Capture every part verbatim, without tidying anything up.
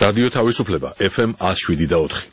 რადიო თავისუფლება ეფ ემ one oh seven და four.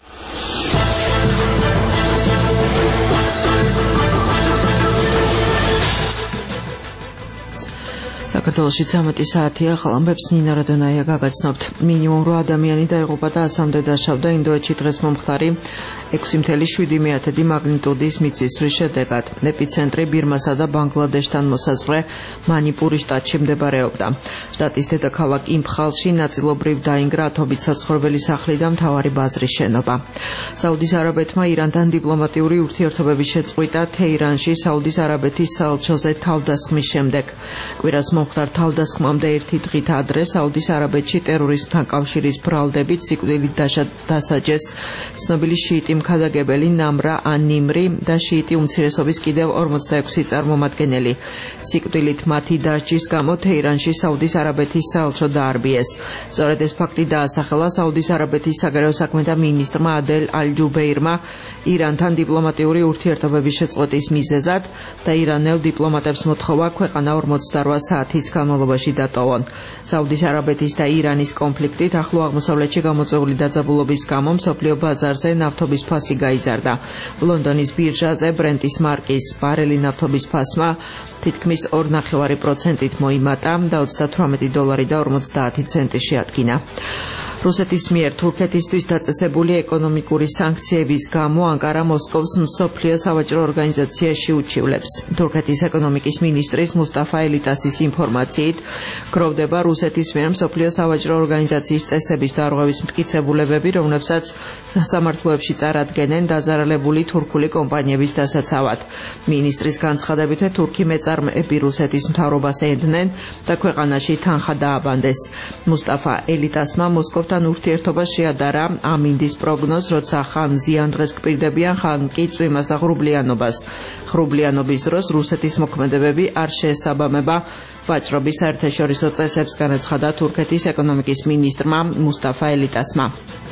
საქართველოში ცამეტი საათია, ახალ ამბებს ნინა რადონაია გაგაცნობთ. მინიმუმ რვა ადამიანი დაიღუპა და ასამდე დაშავდა ინდოეთში დღეს მომხდარი ექვსი целых შვიდი დесятых მაგნიტუდის მიწისძვრის შედეგად. ეპიცენტრი ბირმასა და ბანგლადეშთან მოსაზღვრე მანიპურის შტატში მდებარეობდა. შტატის დედაქალაქ იმფხალში ნაწილობრივ დაინგრა ათობით საცხოვრებელი სახლი და მთავარი ბაზრის შენობა. საუდის არაბეთმა ირანთან დიპლომატიური ურთიერთობების შეწყვიტა თეირანში საუდის არაბეთის საელჩოზე თავდასხმის შემდეგ. კვირას მომხდარ თავდასხმამდე ერთი დღით ადრე საუდის არაბეთში ტერორიზმთან კავშირის ბრალდებით სიკვდილით დასაჯეს ცნობილი შიიტი მქადაგებელი ნამრა ან-ნიმრი და შიიტი უმცირესობის კიდევ ორმოცდაექვსი წარმომადგენელი. სიკვდილით მათი დასჯის გამო თეირანში საუდის არაბეთის საელჩო დაარბიეს. სწორედ ეს ფაქტი დაასახელა საუდის არაბეთის საგარეო საქმეთა მინისტრმა ადელ ალ-ჯუბეირმა ირანთან დიპლომატიური ურთიერთობების შეწყვეტის მიზეზად და ირანელ დიპლომატებს მოთხოვა ქვეყანა ორმოცდარვა საათის განმავლობაში დატოვონ. საუდის არაბეთის და ირანის კონფლიქტით ახლო აღმოსავლეთში გამოწვეული დაძაბულობის გამო მსოფლიო ბაზარზე ნავთობის ფასი გაიზარდა. ლონდონის ბირჟაზე ბრენტის მარკის ბარელი ნავთობის ფასმა თითქმის ორ ნახევარი პროცენტით მოიმატა და ოცდათვრამეტი დოლარი და ორმოცდაათი ცენტი შეადგინა. რუსეთის მიერ თურქეთისთვის დაწესებული ეკონომიკური სანქციების გამო ანკარა მოსკოვს მსოფლიო სავაჭრო ორგანიზაციაში უჩივლებს. თურქეთის ეკონომიკის მინისტრის მუსტაფა ელიტასის ინფორმაციით, გროვდება რუსეთის მიერ მსოფლიო სავაჭრო ორგანიზაციის წესების დარღვევის მტკიცებულებები, რომლებსაც სასამართლოებში წარადგენენ დაზარალებული თურქული კომპანიების დასაცავად. მინისტრის განცხადებით, თურქი მეწარმეები რუსეთის მთავრობას ეძნენ და ქვეყანაში თანხა დააბანდეს. მუსტაფა ელიტასმა მოსკოვ თან ურთიერთობა შეადარა ამინდის პროგნოზს, როცა ხან ზიანდღეს გპირდებიან, ხან კი წვიმას და ღრუბლიანობას. ღრუბლიანობის დროს რუსეთის მოქმედებები არ შეესაბამება ვაჭრობის საერთაშორისო წესებს, განაცხადა თურქეთის ეკონომიკის მინისტრმა მუსტაფა ელიტასმა.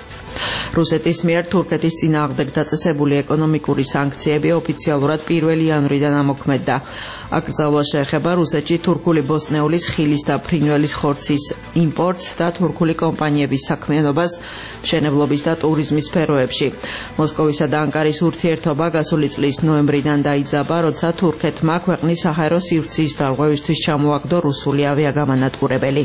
რუსეთის მიერ თურქეთის წინააღმდეგ დაწესებული ეკონომიკური სანქციები ოფიციალურად პირველი იანვრიდან ამოქმედდა. აკრძალვა შეეხება რუსეთში თურქული ბოსტნეულის ხილის და ფრინველის ხორცის იმპორტს და თურქული კომპანიების საქმიანობას მშენებლობის და ტურიზმის სფეროებში. მოსკოვისა და ანკარის ურთიერთობა გასული წლის ნოემბრიდან დაიძაბა, როცა თურქეთმა ქვეყნის საჰაერო სივრცის დარღვევისთვის ჩამოაგდო რუსული ავიაგამანადგურებელი.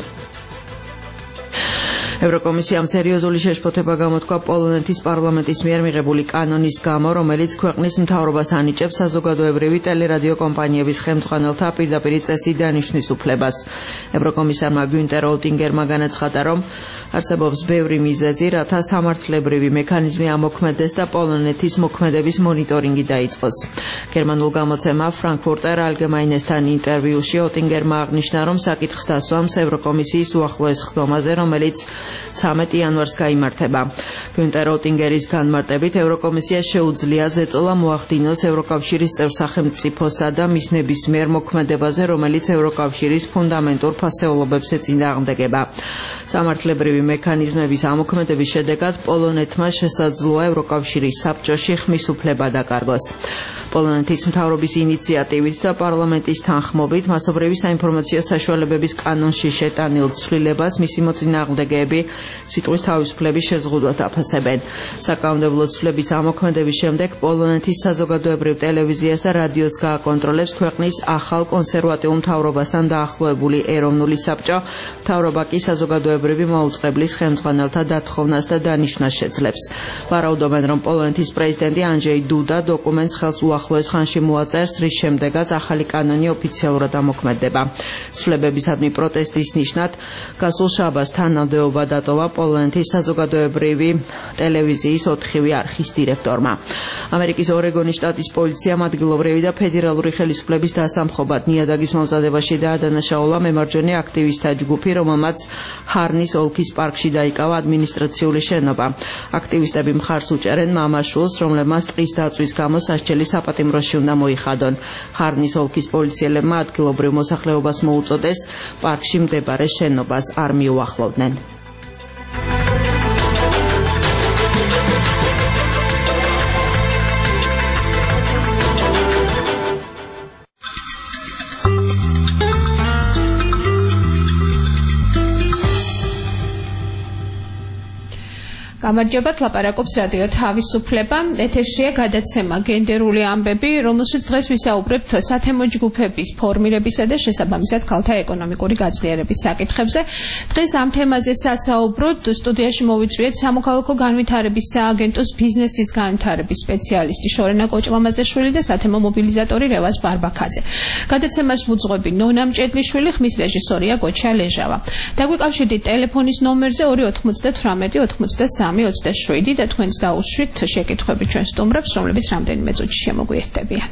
ევროკომისიამ სერიოზული შეშფოთება გამოთქვა პოლონეთის პარლამენტის მიერ მიღებული კანონის გამო, რომელიც ქვეყნის მთავრობას ანიჭებს საზოგადოებრივი ტელერადიო კომპანიების ხელმძღვანელთა პირდაპირ წესით დანიშვნის უფლებას. ევროკომისარმა გუნტერ ოტინგერმა განაცხადა, რომ არსებობს ბევრი მიზეზი, რათა სამართლებრივი მექანიზმი ამოქმედდეს და პოლონეთის მოქმედების მონიტორინგი დაიწყოს. გერმანულ გამოცემა Frankfurter Allgemeinesთან ინტერვიუში ოტინგერმა აღნიშნა, რომ საკითხს დასვამს ევროკომისიის უახლოეს ხდომაზე, რომელიც ცამეტი იანვარს გაიმართება. გუნტერ ოტინგერის განმარტებით, ევროკომისიას შეუძლია ზეწოლა მოახდინოს ევროკავშირის წევრ სახელმწიფოსა და მის ნებისმიერ მოქმედებაზე, რომელიც ევროკავშირის ფუნდამენტურ ფასეულობებს ეწინააღმდეგება. სამართლებრივი მექანიზმების ამოქმედების შედეგად პოლონეთმა შესაძლოა ევროკავშირის საბჭოში ხმის უფლება დაკარგოს. პოლონეთის მთავრობის ინიციატივით და პარლამენტის თანხმობით მასობრივი საინფორმაციო საშუალებების კანონში შეტანილ ცვლილებას მისი მოწინააღმდეგეები სიტყვის თავისუფლების შეზღუდვად აფასებენ. საკანონმდებლო ცვლილების ამოქმედების შემდეგ პოლონეთის საზოგადოებრივ ტელევიზიას და რადიოს გააკონტროლებს ქვეყნის ახალ კონსერვატიულ მთავრობასთან დაახლოებული ეროვნული საბჭო, მთავრობა კი საზოგადოებრივი მაუწყებლის ხელმძღვანელთა დათხოვნას და დანიშვნას შეძლებს. ვარაუდობენ, რომ პოლონეთის პრეზიდენტი ანჯეი დუდა დოკუმენტს ხელს უახლოეს ხანში მოაწერს, რის შემდეგაც ახალი კანონი ოფიციალურად ამოქმედდება. ცვლილებებისადმი პროტესტის ნიშნად გასულ შაბათს თანამდებობა დატოვა პოლონეთის საზოგადოებრივი ტელევიზიის ოთხივე არხის დირექტორმა. ამერიკის ორეგონის შტატის პოლიციამ ადგილობრივი და ფედერალური ხელისუფლების დასამხობად ნიადაგის მომზადებაში დაადანაშაულა მემარჯვენე აქტივისტთა ჯგუფი, რომელმაც ჰარნის ოლქის პარკში დაიკავა ადმინისტრაციული შენობა. აქტივისტები მხარს უჭერენ მამაშვილს, რომლებმაც ტყის დაწვის გამო სასჯელი საპატიმროში უნდა მოიხადონ. ჰარნის ოლქის პოლიციელებმა ადგილობრივ მოსახლეობას მოუწოდეს პარკში მდებარე შენობას არ მიუახლოვდნენ. გამარჯობათ, ლაპარაკობს რადიო თავისუფლება. ეთერშია გადაცემა გენდერული ამბები, რომელშიც დღეს ვისაუბრებთ სათემო ჯგუფების ფორმირებისა და შესაბამისად ქალთა ეკონომიკური გაძლიერების საკითხებზე. დღეს ამ თემაზე სასაუბროდ სტუდიაში მოვიწვიეთ სამოქალაქო განვითარების სააგენტოს ბიზნესის განვითარების სპეციალისტი შორენა კოჭლამაზეშვილი და სათემო მობილიზატორი რევაზ ბარბაქაძე. გადაცემას ვუძღვები ნონა მჭედლიშვილი, ხმის რეჟისორია გოჩა ლეჟავა. დაგვიკავშირდით ტელეფონის ნომერზე ორი ოთხმოცდათვრამეტი ოცდასამი ოცდაშვიდი და თქვენს დაუსვით შეკითხვები ჩვენ სტუმრებს, რომლებიც რამდენიმე წუთში შემოგვიერთდებიან.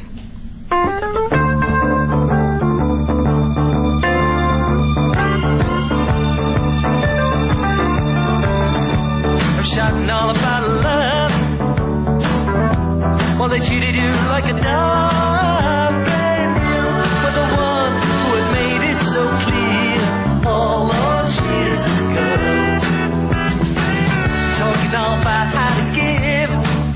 Shouting all about love. Well, they treated you like a dog, and you were the one who had made it so clear all those years ago. Talking all about how to give.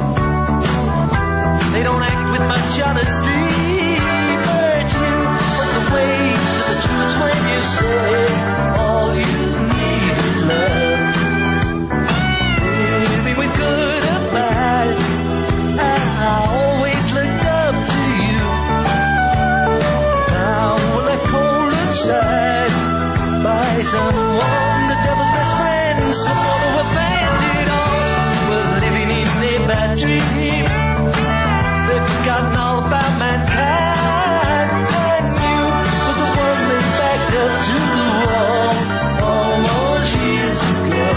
They don't act with much honesty, but you put the way to the truth when you say all you need is love. Good or bad, I always looked up to you. Now we're left cold inside by someone, the devil's best friend, someone who abandoned all. We're living in a bad dream. They've forgotten all about mankind, and you were the one they backed up to the wall all those years ago.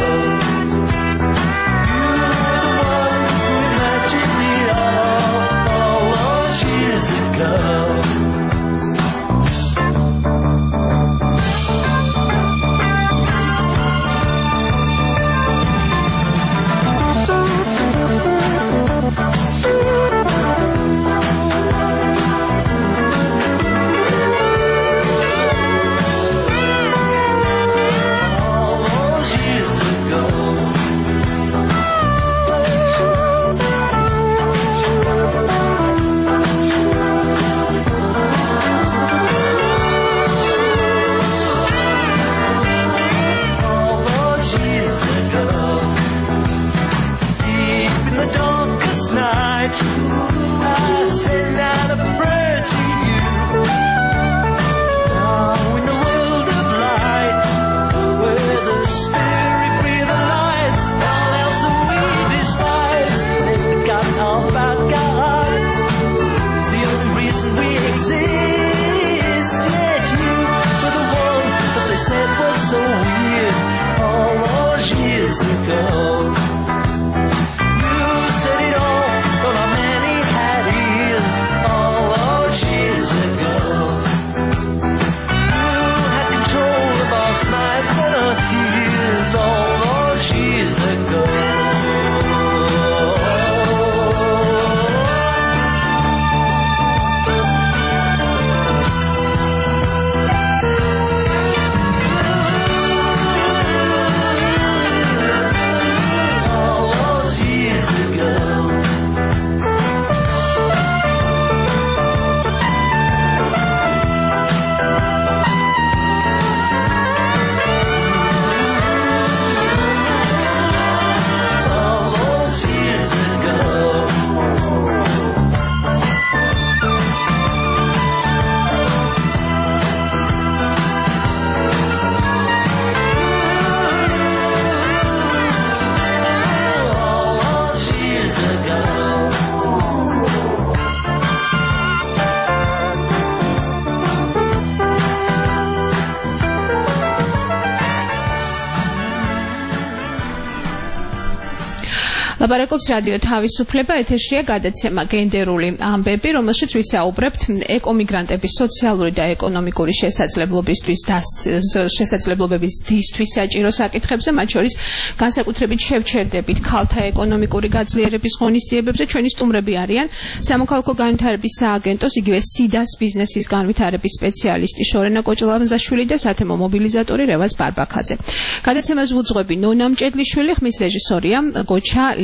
ლაპარაკობს რადიო თავისუფლება, ეთერშია გადაცემა გენდერული ამბები, რომელშიც ვისაუბრებთ ეკომიგრანტების სოციალური და ეკონომიკური შესაძლებლობისთვის შესაძლებლობების დისთვის საჭირო საკითხებზე, მათ შორის განსაკუთრებით შევჩერდებით ქალთა ეკონომიკური გაძლიერების ღონისძიებებზე. ჩვენი სტუმრები არიან სამოქალაქო განვითარების სააგენტოს, იგივე სიდას ბიზნესის განვითარების სპეციალისტი შორენა კოჭლამაზეშვილი და სათემო მობილიზატორი რევაზ ბარბაქაძე. გადაცემას ვუძღვები ნონა მჭედლიშვილი, ხმის რეჟისორია გოჩა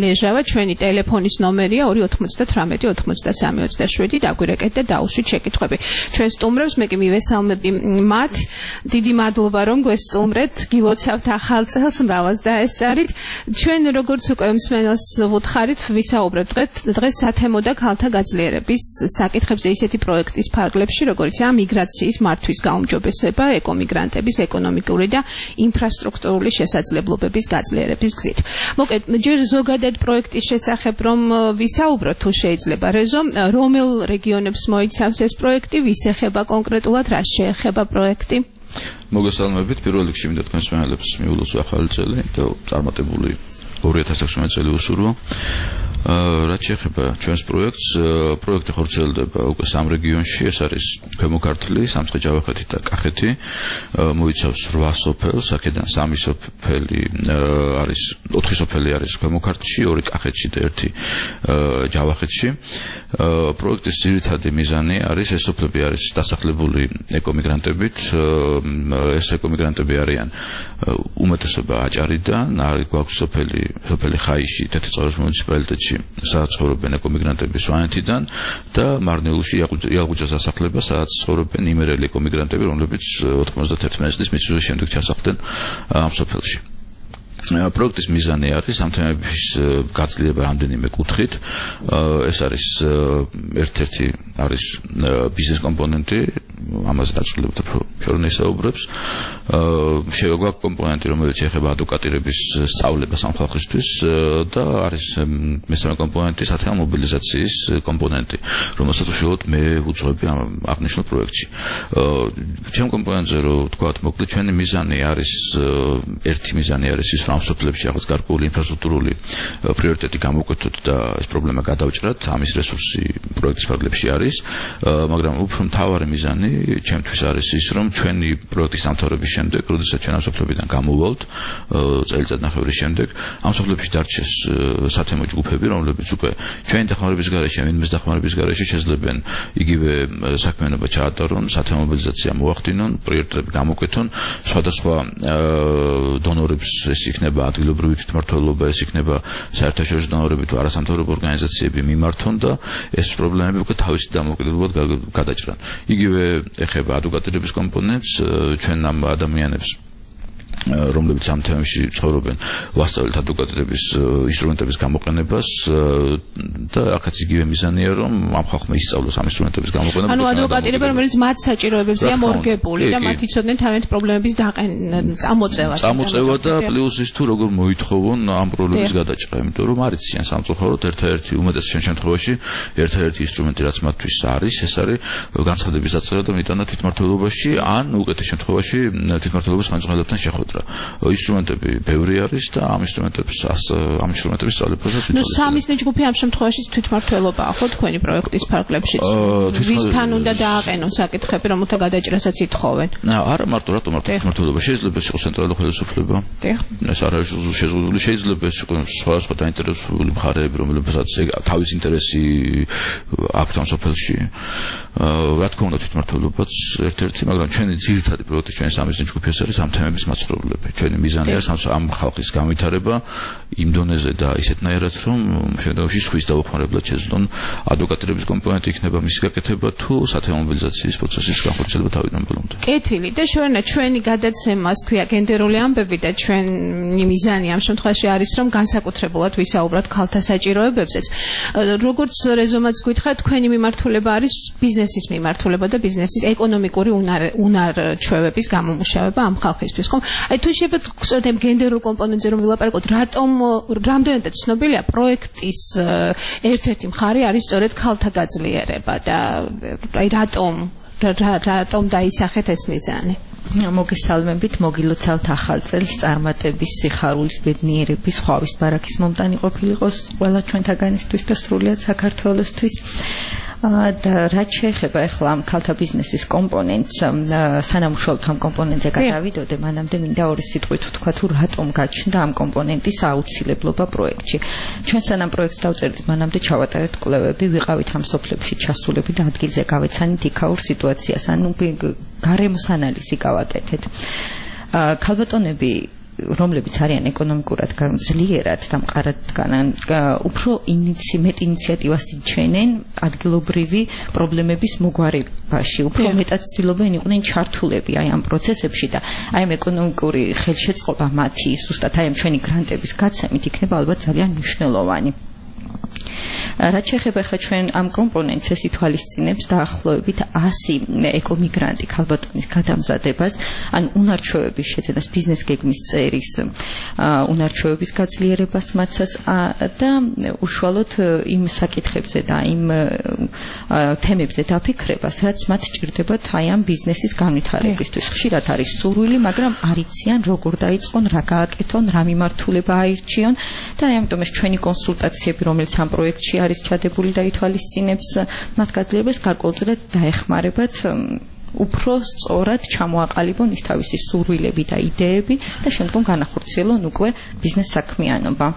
ლეჟავა, ჩვენი ტელეფონის ნომერია ორი ოთხმოცდათვრამეტი ოცდასამი ოცდაშვიდი, დაგვირეკეთ და დაუშვით შეკითხვები. ჩვენ სტუმრებს მე კი მივესალმები მათ. დიდი მადლობა რომ გვესწუმრეთ, გილოცავთ ახალ წელს, მრავალს დაესწარით. ჩვენ როგორც უკვე მსმენელს ვუთხარით, ვისაუბრებთ დღეს სათემო და ქალთა გაძლიერების საკითხებზე ისეთი პროექტის ფარგლებში, როგორიცაა მიგრაციის მართვის გაუმჯობესება, ეკომიგრანტების ეკონომიკური და ინფრასტრუქტურული შესაძლებლობების გაძლიერების გზით. მოკეთ, ჯერ ზოგადად პროექტის შესახებ რომ ვისაუბროთ, თუ შეიძლება, რეზო, რომელ რეგიონებს მოიცავს ეს პროექტი, ვის ეხება კონკრეტულად, რაც შეეხება პროექტი? მოგესალმებით, პირველ რიგში მინდა თქვენს მსმენელებს მიულოცო ახალი წელი და წარმატებული ორი ათას ექვსმეტი წელი უსურვო. რაც შეეხება ჩვენს პროექტს, პროექტი ხორციელდება უკვე სამ რეგიონში, ეს არის ქვემო ქართლი, სამცხე-ჯავახეთი და კახეთი, მოიცავს რვა სოფელს, აქედან სამი სოფელი არის, ოთხი სოფელი არის ქვემო ქართლში, ორი კახეთში და ერთი ჯავახეთში. პროექტის ძირითადი მიზანი არის, ეს სოფლები არის დასახლებული ეკომიგრანტებით, ეს ეკომიგრანტები არიან უმეტესობა აჭარიდან, არის გვაქვს სოფელი, სოფელი ხაიში, თეთრიწყაროს მუნიციპალიტეტში, სადაც ცხოვრობენ ეკომიგრანტები სვანეთიდან და მარნეულში იალღუჯას დასახლება, სადაც ცხოვრობენ იმერელი ეკომიგრანტები, რომლებიც ოთხმოცდაერთი წლის მიწვევის შემდეგ ჩასახლდნენ ამ სოფელში. პროექტის მიზანი არის ამ თემების გაძლიერება რამდენიმე კუთხით. ეს არის ერთ-ერთი არის ბიზნეს კომპონენტი, ამაზე დაწყვილებთ უფრო ისაუბრებს. შეგვაქვს კომპონენტი, რომელიც ეხება ადვოკატირების სწავლებას ამ ხალხისთვის და არის მესამე კომპონენტი სათემო მობილიზაციის კომპონენტი, რომელსაც უშუალოდ მე ვუძღვები ამ აღნიშნულ პროექტში. ჩემ კომპონენტზე რო ვთქვათ, მოკლედ ჩვენი მიზანი არის ერთი მიზანი არის ის, რომ ამ სოფლებში რაღაც გარკვეული ინფრასტრუქტურული პრიორიტეტი გამოვკვეთოთ და ეს პრობლემა გადავჭრათ, ამის რესურსი პროექტის ფარგლებში არის, მაგრამ უფრო მთავარი მიზანი ჩემთვის არის ის, რომ ჩვენი პროექტის დამთავრების შემდეგ, როდესაც ჩვენ ამ სოფლებიდან გამოვალთ, წელიწადნახევრის შემდეგ, ამ სოფლებში დარჩეს სათემო ჯგუფები, რომლებიც უკვე ჩვენი დახმარების გარეშე, ვინმეს დახმარების გარეშე შეძლებენ იგივე საქმიანობა ჩაატარონ, სათემო მობილიზაცია მოახდინონ, პრიორიტეტები გამოკვეთონ, სხვადასხვა დონორებს ეს იქნება ადგილობრივი თვითმმართველობა, ეს იქნება საერთაშორისო დონორები თუ არასამთავრობო ორგანიზაციები მიმართონ და ეს პრობლემები უკვე თავისი დამოუკიდებლად გადაჭრან. იგივე ეხება ადვოკატირების კომპონენტს, ჩვენ ამ ადამიანებს რომლებიც ამ თემებში ცხოვრობენ, ვასწავლეთ ადვოკატირების ინსტრუმენტების გამოყენებას და აქაც იგივე მიზანია, რომ ამ ხალხმა ისწავლოს ამ ინსტრუმენტების გამოყენება. ანუ ადვოკატირება, რომელიც მათ საჭიროებებზეა მორგებული და მათ იცოდნენ თავიანთი პრობლემების წამოწევა. წამოწევა და პლუს ის თუ როგორ მოითხოვონ ამ პრობლემის გადაჭრა, იმიტომ რომ არ იციან სამწუხაროდ ერთ-ერთი უმეტეს შემთხვევაში ერთ-ერთი ინსტრუმენტი, რაც მათთვის არის, ეს არის განცხადების დაწერა და მიტანა თვითმმართველობაში, ან უკეთეს შემთხვევაში თვითმმართველობის ხელმძღვანელებთან შეხვედრა. ინსტრუმენტები ბევრი არის და ამ ინსტრუმენტებს ამ ინსტრუმენტების სწავლებასაც ნუ სამიზნე ჯგუფი ამ შემთხვევაში თვითმმართველობაა ხო თქვენი პროექტის ფარგლებშიც? ვისთან უნდა დააყენონ საკითხები, რომელთა გადაჭრასაც ითხოვენ? არა მარტო რატო მარტო თვითმმართველობა, შეიძლება ეს იყოს ცენტრალური ხელისუფლება. ეს არ არის შეზღუდული, შეიძლება ეს იყოს სხვადასხვა დაინტერესებული მხარეები, რომლებსაც თავის ინტერესი აქვთ ამ სოფელში. რა თქმა უნდა თვითმმართველობაც ერთ-ერთი, მაგრამ ჩვენი ძირითადი პროექტი, ჩვენი სამიზნე ჯგუფი ეს არის ამ თემების მაცხოვრებლები. ჩვენი მიზანი არის ამ ხალხის განვითარება იმ დონეზე და ისეთნაირად, რომ შემდგომში სხვის დაუხმარებლად შეძლონ ადვოკატირების კომპონენტი იქნება მისი გაკეთება თუ სათემო მობილიზაციის პროცესის განხორციელება თავიდან ბოლომდე. კეთილი და შევერნა ჩვენი გადაცემას ქვია გენდერული ამბები და ჩვენი მიზანი ამ შემთხვევაში არის, რომ განსაკუთრებულად ვისაუბროთ ქალთა საჭიროებებზეც. როგორც რეზომაც გითხრათ, თქვენი მიმართულება არის ბიზნესის მიმართულება და ბიზნესის ეკონომიკური უნარჩვევების გამომუშავება ამ ხალხისთვის. აი თუ შეიძლება სწორედ ამ გენდერულ კომპონენტზე რომ ვილაპარაკოთ, რატომ რამდენადაც ცნობილია პროექტის ერთ-ერთი მხარე არის სწორედ ქალთა გაძლიერება და აი რატომ რატომ დაისახეთ ეს მიზანი? მოგესალმებით, მოგილოცავთ ახალ წელს, წარმატების, სიხარულის, ბედნიერების, ხვავის ბარაქის მომტანი ყოფილიყოს ყველა ჩვენთაგანისთვის და სრულიად საქართველოსთვის. და რაც შეეხება ახლა ამ ქალთა ბიზნესის კომპონენტს, სანამ უშუალოდ ამ კომპონენტზე გადავიდოდე, მანამდე მინდა ორი სიტყვით ვთქვა, თუ რატომ გაჩნდა ამ კომპონენტის აუცილებლობა პროექტში. ჩვენ სანამ პროექტს დავწერთ, მანამდე ჩავატარეთ კვლევები, ვიყავით ამ სოფლებში ჩასულები და ადგილზე გავეცანით იქაურ სიტუაციას, ანუ გარემოს ანალიზი გავაკეთეთ. ქალბატონები რომლებიც არიან ეკონომიკურად ძლიერად და მყარად დგანან, უფრო მეტ ინიციატივას იჩენენ ადგილობრივი პრობლემების მოგვარებაში, უფრო მეტად ცდილობენ იყვნენ ჩართულები აი ამ პროცესებში და აი ამ ეკონომიკური ხელშეწყობა მათი ზუსტად აი ამ ჩვენი გრანტების გაცემით იქნება ალბათ ძალიან მნიშვნელოვანი. რაც შეეხება ხა ჩვენ ამ კომპონენტს ეს ითვალისწინებს დაახლოებით ასი ეკომიგრანტი ქალბატონის გადამზადებას, ან უნარჩვევების შეძენას, ბიზნეს გეგმის წერის უნარჩვევების გაძლიერებას მათსას და უშუალოდ იმ საკითხებზე და იმ თემებზე დაფიქრებას, რაც მათ ჭირდებათ აი ამ ბიზნესის განვითარებისთვის. ხშირად არის სურვილი, მაგრამ არ იციან როგორ დაიწყონ, რა გააკეთონ, რა მიმართულება აირჩიონ და აი ამიტომ ეს ჩვენი კონსულტაციები, რომელიც ამ პროექტში არის ჩადებული და ითვალისწინებს მათ გაძლიერებას, გარკვეულწილად დაეხმარებათ უფრო სწორად ჩამოაყალიბონ ის თავისი სურვილები და იდეები და შემდგომ განახორციელონ უკვე ბიზნეს საქმიანობა.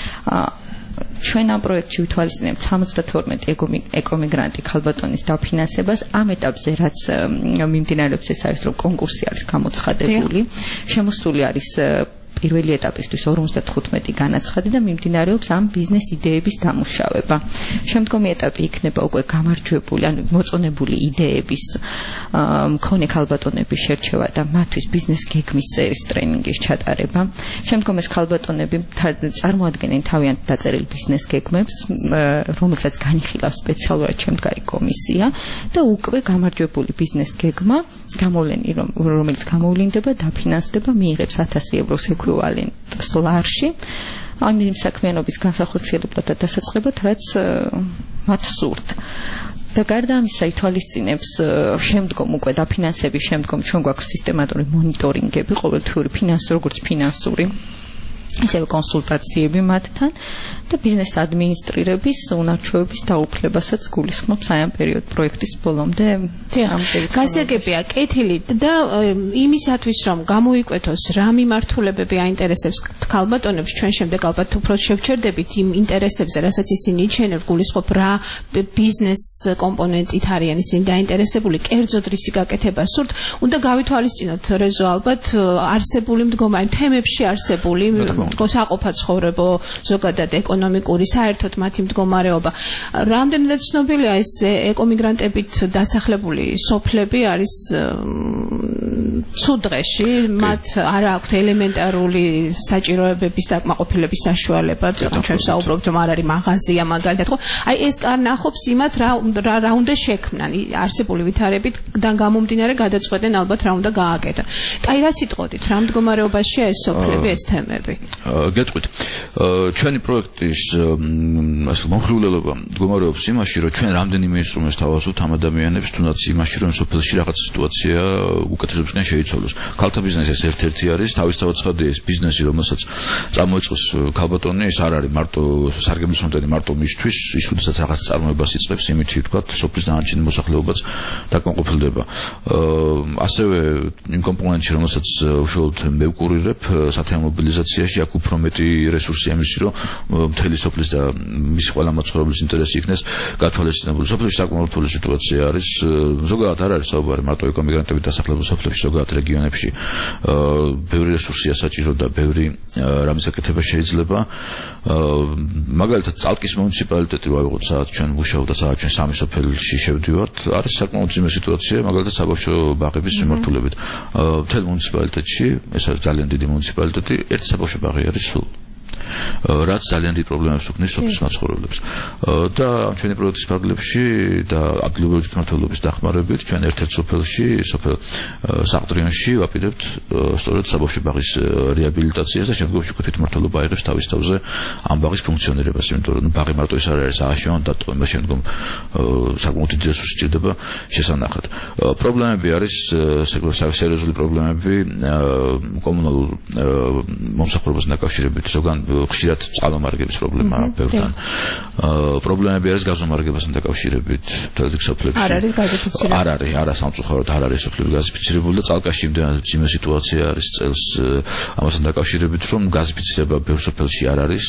ჩვენ ამ პროექტში ვითვალისწინებთ სამოცდათორმეტი ეკომიგრანტი ქალბატონის დაფინანსებას. ამ ეტაპზე რაც მიმდინარეობს ეს არის, რომ კონკურსი არის გამოცხადებული, შემოსული არის პირველი ეტაპისთვის ორმოცდათხუთმეტი განაცხადი და მიმდინარეობს ამ ბიზნეს იდეების დამუშავება. შემდგომი ეტაპი იქნება უკვე გამარჯვებული, ანუ მოწონებული იდეების მქონე ქალბატონების შერჩევა და მათთვის ბიზნეს გეგმის წერის ტრენინგის ჩატარება. შემდგომ ეს ქალბატონები წარმოადგენენ თავიანთ დაწერილ ბიზნეს გეგმებს, რომელსაც განიხილავს სპეციალურად შემდგარი კომისია და უკვე გამარჯვებული ბიზნეს გეგმა გამოვლენი, რომელიც გამოვლინდება, დაფინანსდება, მიიღებს ათასი ევროს ეკვივალენტს ლარში, ამ საქმიანობის განსახორციელებლად და დასაწყებად, რაც მათ სურთ. და გარდა ამისა ითვალისწინებს შემდგომ უკვე დაფინანსების შემდგომ ჩვენ გვაქვს სისტემატური მონიტორინგები, ყოველთვიური ფინანსური, როგორც ფინანსური, ისევე კონსულტაციები მათთან და ბიზნეს ადმინისტრირების უნარჩვევების დაუფლებასაც გულისხმობს აი ამ პერიოდ პროექტის ბოლომდე. გასაგებია კეთილი და იმისათვის რომ გამოიკვეთოს რა მიმართულებები აინტერესებს ქალბატონებს, ჩვენ შემდეგ ალბათ უფრო შევჩერდებით იმ ინტერესებზე, რასაც ისინი იჩენენ, გულისხმობ რა ბიზნეს კომპონენტით არიან ისინი დაინტერესებული, კერძოდ რისი გაკეთება სურთ, უნდა გავითვალისწინოთ რეზო ალბათ არსებული მდგომარი თემებში არსებული საყოფა ცხოვრებო, ზოგადად ეკონომიკური, საერთოდ მათი მდგომარეობა. რამდენადაც ცნობილია ეს ეკომიგრანტებით დასახლებული სოფლები არის ცუდ დღეში, მათ არ აქვთ ელემენტარული საჭიროებების დაკმაყოფილების საშუალება, ჩვენ საუბრობთ რომ არ არის მაღაზია მაგალითად, ხო? აი ეს კარნახობს იმათ რა რა უნდა შექმნან, არსებული ვითარებით და გამომდინარე გადაწყვეტენ ალბათ რა უნდა გააკეთონ. აი რა სიტყოდით, რა მდგომარეობაშია ეს სოფლები, ეს თემები? გეტყვით. ჩვენი პროექტის მომხიბვლელობა მდგომარეობს იმაში, რომ ჩვენ რამდენიმე ინსტრუმენტს თავაზობთ ამ ადამიანებს, თუნდაც იმაში, რომ სოფელში რაღაც სიტუაცია უკეთესობისკენ შეიცვალოს. ქალთა ბიზნესი ეს ერთ-ერთი არის, თავისთავად ცხადია ეს ბიზნესი, რომელსაც წამოიწყოს ქალბატონი, ეს არ არის მარტო სარგებლის მომენტი მარტო მისთვის, ის თუნდაც რაღაც წარმოებას იწყებს, იმითი ვთქვათ, სოფლის დანარჩენი მოსახლეობაც დაკმაყოფილდება. ასევე იმ კომპონენტში, რომელსაც უშუალოდ მე ვკურირებ, სათემო მობილიზაციაში აქ უფრო მეტი რესურსი ამისი, რომ მთელი სოფლის და მის ყველა მაცხოვრებლის ინტერესი იქნეს გათვალისწინებული. სოფლებში საკმაოდ რთული სიტუაცია არის, ზოგადად არ არის საუბარი მარტო ეკომიგრანტებით დასახლებულ სოფლებში, ზოგადად რეგიონებში ბევრი რესურსია საჭირო და ბევრი რამის აკეთება შეიძლება. მაგალითად წალკის მუნიციპალიტეტი რო ავიღოთ, სადაც ჩვენ ვმუშაობთ და სადაც ჩვენ სამი სოფელში შევდივართ, არის საკმაოდ ძიმე სიტუაცია, მაგალითად საბავშვო ბაღების მიმართულებით. მთელ მუნიციპალიტეტში, ეს არის ძალიან დიდი მუნიციპალიტეტი, ერთი საბავშვო ბაღი არის სულ. რაც ძალიან დიდ პრობლემებს უქმნის სოფლის მაცხოვრებლებს. და ჩვენი პროექტის ფარგლებში და ადგილობრივი თვითმმართველობის დახმარებით ჩვენ ერთ-ერთ სოფელში, სოფელ საყდრიონში ვაპირებთ სწორედ საბავშვო ბაღის რეაბილიტაციას და შემდგომში უკვე თვითმმართველობა აიღებს თავის თავზე ამ ბაღის ფუნქციონირებას, იმიტომ რომ ბაღი მარტო ის არ არის ააშენონ და იმას შემდგომ საკმაოდ დიდი რესურსი სჭირდება შესანახად. პრობლემები არის სერიოზული პრობლემები კომუნალურ მომსახურებასთან დაკავშირებით, ზოგან ბევრთან ხშირად წყალმომარაგების პრობლემაა ბევრთან. პრობლემები არის გაზომარაგებასთან დაკავშირებით მთელ სოფლებში. არ არის გაზიფიცირებული. არ არის, არა სამწუხაროდ არ არის სოფლები გაზიფიცირებული და წალკაში იმდენად ძიმე სიტუაცია არის წელს ამასთან დაკავშირებით, რომ გაზიფიცირება ბევრ სოფელში არ არის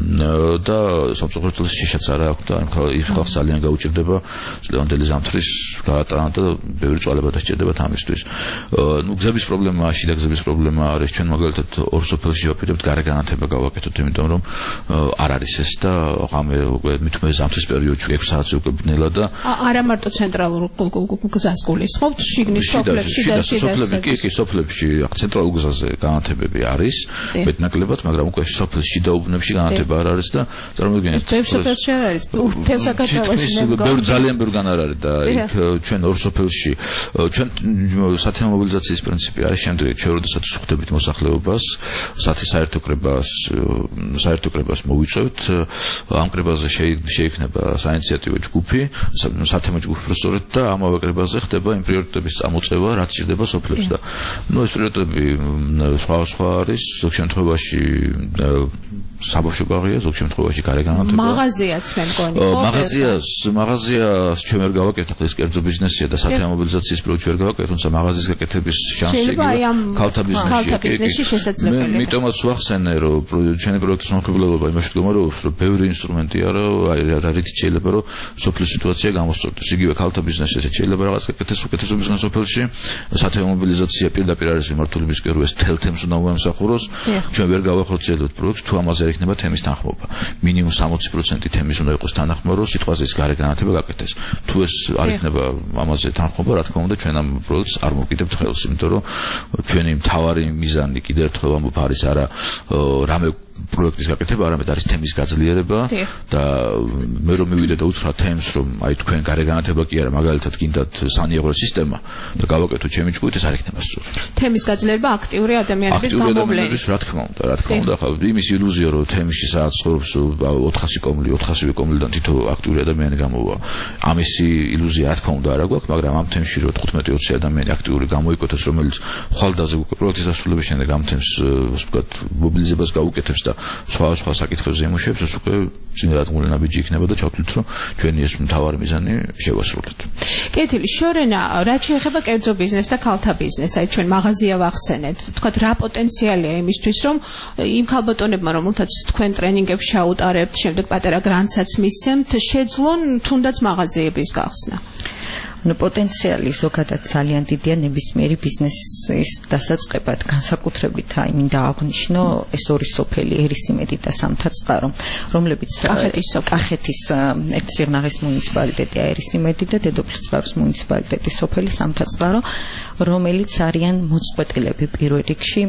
და სამწუხაროდ შეშაც არ აქვს და იმ ხალხს ძალიან გაუჭირდება ლევანდელი ზამთრის გაატანა და ბევრი წვალება დასჭირდებათ ამისთვის. ნუ გზების პრობლემაა, შიდა გზების პრობლემა არის. ჩვენ მაგალითად ორ სოფელში ვაპირებთ გარეგანათება გავაკეთოთ, იმიტომ რომ არ არის ეს და ღამე უკვე მithume ზამთრის პერიოდში ექვსი საათზე უკვე ბნელა და არა მარტო ცენტრალურ გზას გულისხმობთ, შიგნის სოფლებში და სოფლებში კი კი სოფლებში ცენტრალურ გზაზე განათებები არის მეტნაკლებად, მაგრამ უკვე სოფლის შიდა უბნებში განათება არ არის და წარმოიდგინეთ ბევრ სოფელში არ არის. თელ საქართველოში ბევრ ძალიან ბევრგან არ არის და იქ ჩვენ ორ სოფელში ჩვენ სათემო მობილიზაციის პრინციპი არის შემდეგი: ჩვენ როდესაც ვხვდებით მოსახლეობას, სათი საერთო კრებას საერთო კრებას მოვიწევთ, ამ კრებაზე შეიქმნება საინიციატივო ჯგუფი, სათემო ჯგუფი პროფესორით და ამავე კრებაზე ხდება იმ პრიორიტეტების წამოწევა, რაც ჭირდება სოფლებს და ნუ ეს პრიორიტეტები სხვა სხვა არის, ზოგ შემთხვევაში საბავშვო ბაღია, ზოგ შემთხვევაში გარეგანათება. მაღაზიაც მე მგონი. მაღაზიას, მაღაზიას ჩვენ ვერ გავაკეთებთ, ეს კერძო ბიზნესია და სათემო მობილიზაციის პროექტი ვერ გავაკეთებთ, თუმცა მაღაზიის გაკეთების შანსი ქალთა ბიზნესში შესაძლებელია. მიტომაც ვახსენე, რომ ჩვენი პროექტის მომხიბლელობა იმაში მდგომარეობს, რომ ბევრი ინსტრუმენტია, რომ რითიც შეიძლება რომ სოფლის სიტუაცია გამოსწორდეს. იგივე ქალთა ბიზნესი ესეც შეიძლება რაღაც გაკეთდეს უკეთესო ბიზნეს სოფელში. სათემო მობილიზაცია პირდაპირ არის მიმართული მისკენ, რომ ეს თელ თემს უნდა მოემსახუროს. ჩვენ ვერ გავახორციელებთ პროექტს, თუ ამაზე იქნება თემის თანხმობა. მინიმუმ სამოცი პროცენტი თემის უნდა იყოს თანახმობა, რომ სიტყვაზე ის გარეგანათება გაკეთდეს. თუ ეს არ იქნება ამაზე თანხმობა, რა თქმა უნდა, ჩვენ ამ პროექტს არ მოვკიდებთ ხელს, იმიტომ რომ ჩვენი მთავარი მიზანი კიდევ ერთხელ ვამბობ არის არა რამე პროექტის გაკეთება, არამედ არის თემის გაძლიერება და მე რომ მივიდე და უთხრა თემს, რომ აი თქვენ გარეგანათება კი არა, მაგალითად გინდათ სანიაღრო სისტემა და გავაკეთოთ ჩემი ჯგუფით, ეს არ იქნება სწორი. თემის გაძლიერება აქტიური ადამიანების გამოვლენით. რა თქმა უნდა, რა თქმა უნდა, ხა იმის ილუზია, რომ თემში სადაც ცხოვრობს ოთხასი კომლი, ოთხასი კომლიდან თითო აქტიური ადამიანი გამოვა. ამისი ილუზია რა თქმა უნდა არ აქვს, მაგრამ ამ თემში რომ თხუთმეტი ოცი ადამიანი აქტიური გამოიკეთოს, რომელიც ხვალდაზე უკვე პროექტის დასრულების შემდეგ ამ თემს ვთქვათ მობილიზებას გაუკეთებს და სხვა სხვა საკითხებზე იმუშავებს, ეს უკვე წინადადებული ნაბიჯი იქნება და ჩავთვლით, რომ ჩვენი ეს მთავარი მიზანი შევასრულოთ. კეთილი, შორენა, რაც შეეხება კერძო ბიზნესს და ქალთა ბიზნესს, აი ჩვენ მაღაზია ვახსენეთ, თქვათ რა პოტენციალია იმისთვის, რომ იმ ქალბატონებმა, რომელთაც თქვენ ტრენინგებს ჩაუტარებთ, შემდეგ პატარა გრანტსაც მისცემთ, შეძლონ თუნდაც მაღაზიების გახსნა. ნუ პოტენციალი ზოგადად ძალიან დიდია ნებისმიერი ბიზნესის დასაწყებად, განსაკუთრებით აი მინდა აღვნიშნო ეს ორი სოფელი, ერისიმედი და სამთაწყარო, რომლებიც კახეთის სიღნაღის მუნიციპალიტეტია ერისიმედი და დედოფლისწყაროს მუნიციპალიტეტის სოფელი სამთაწყარო, რომელიც არიან მოწყვეტილები პირველ რიგში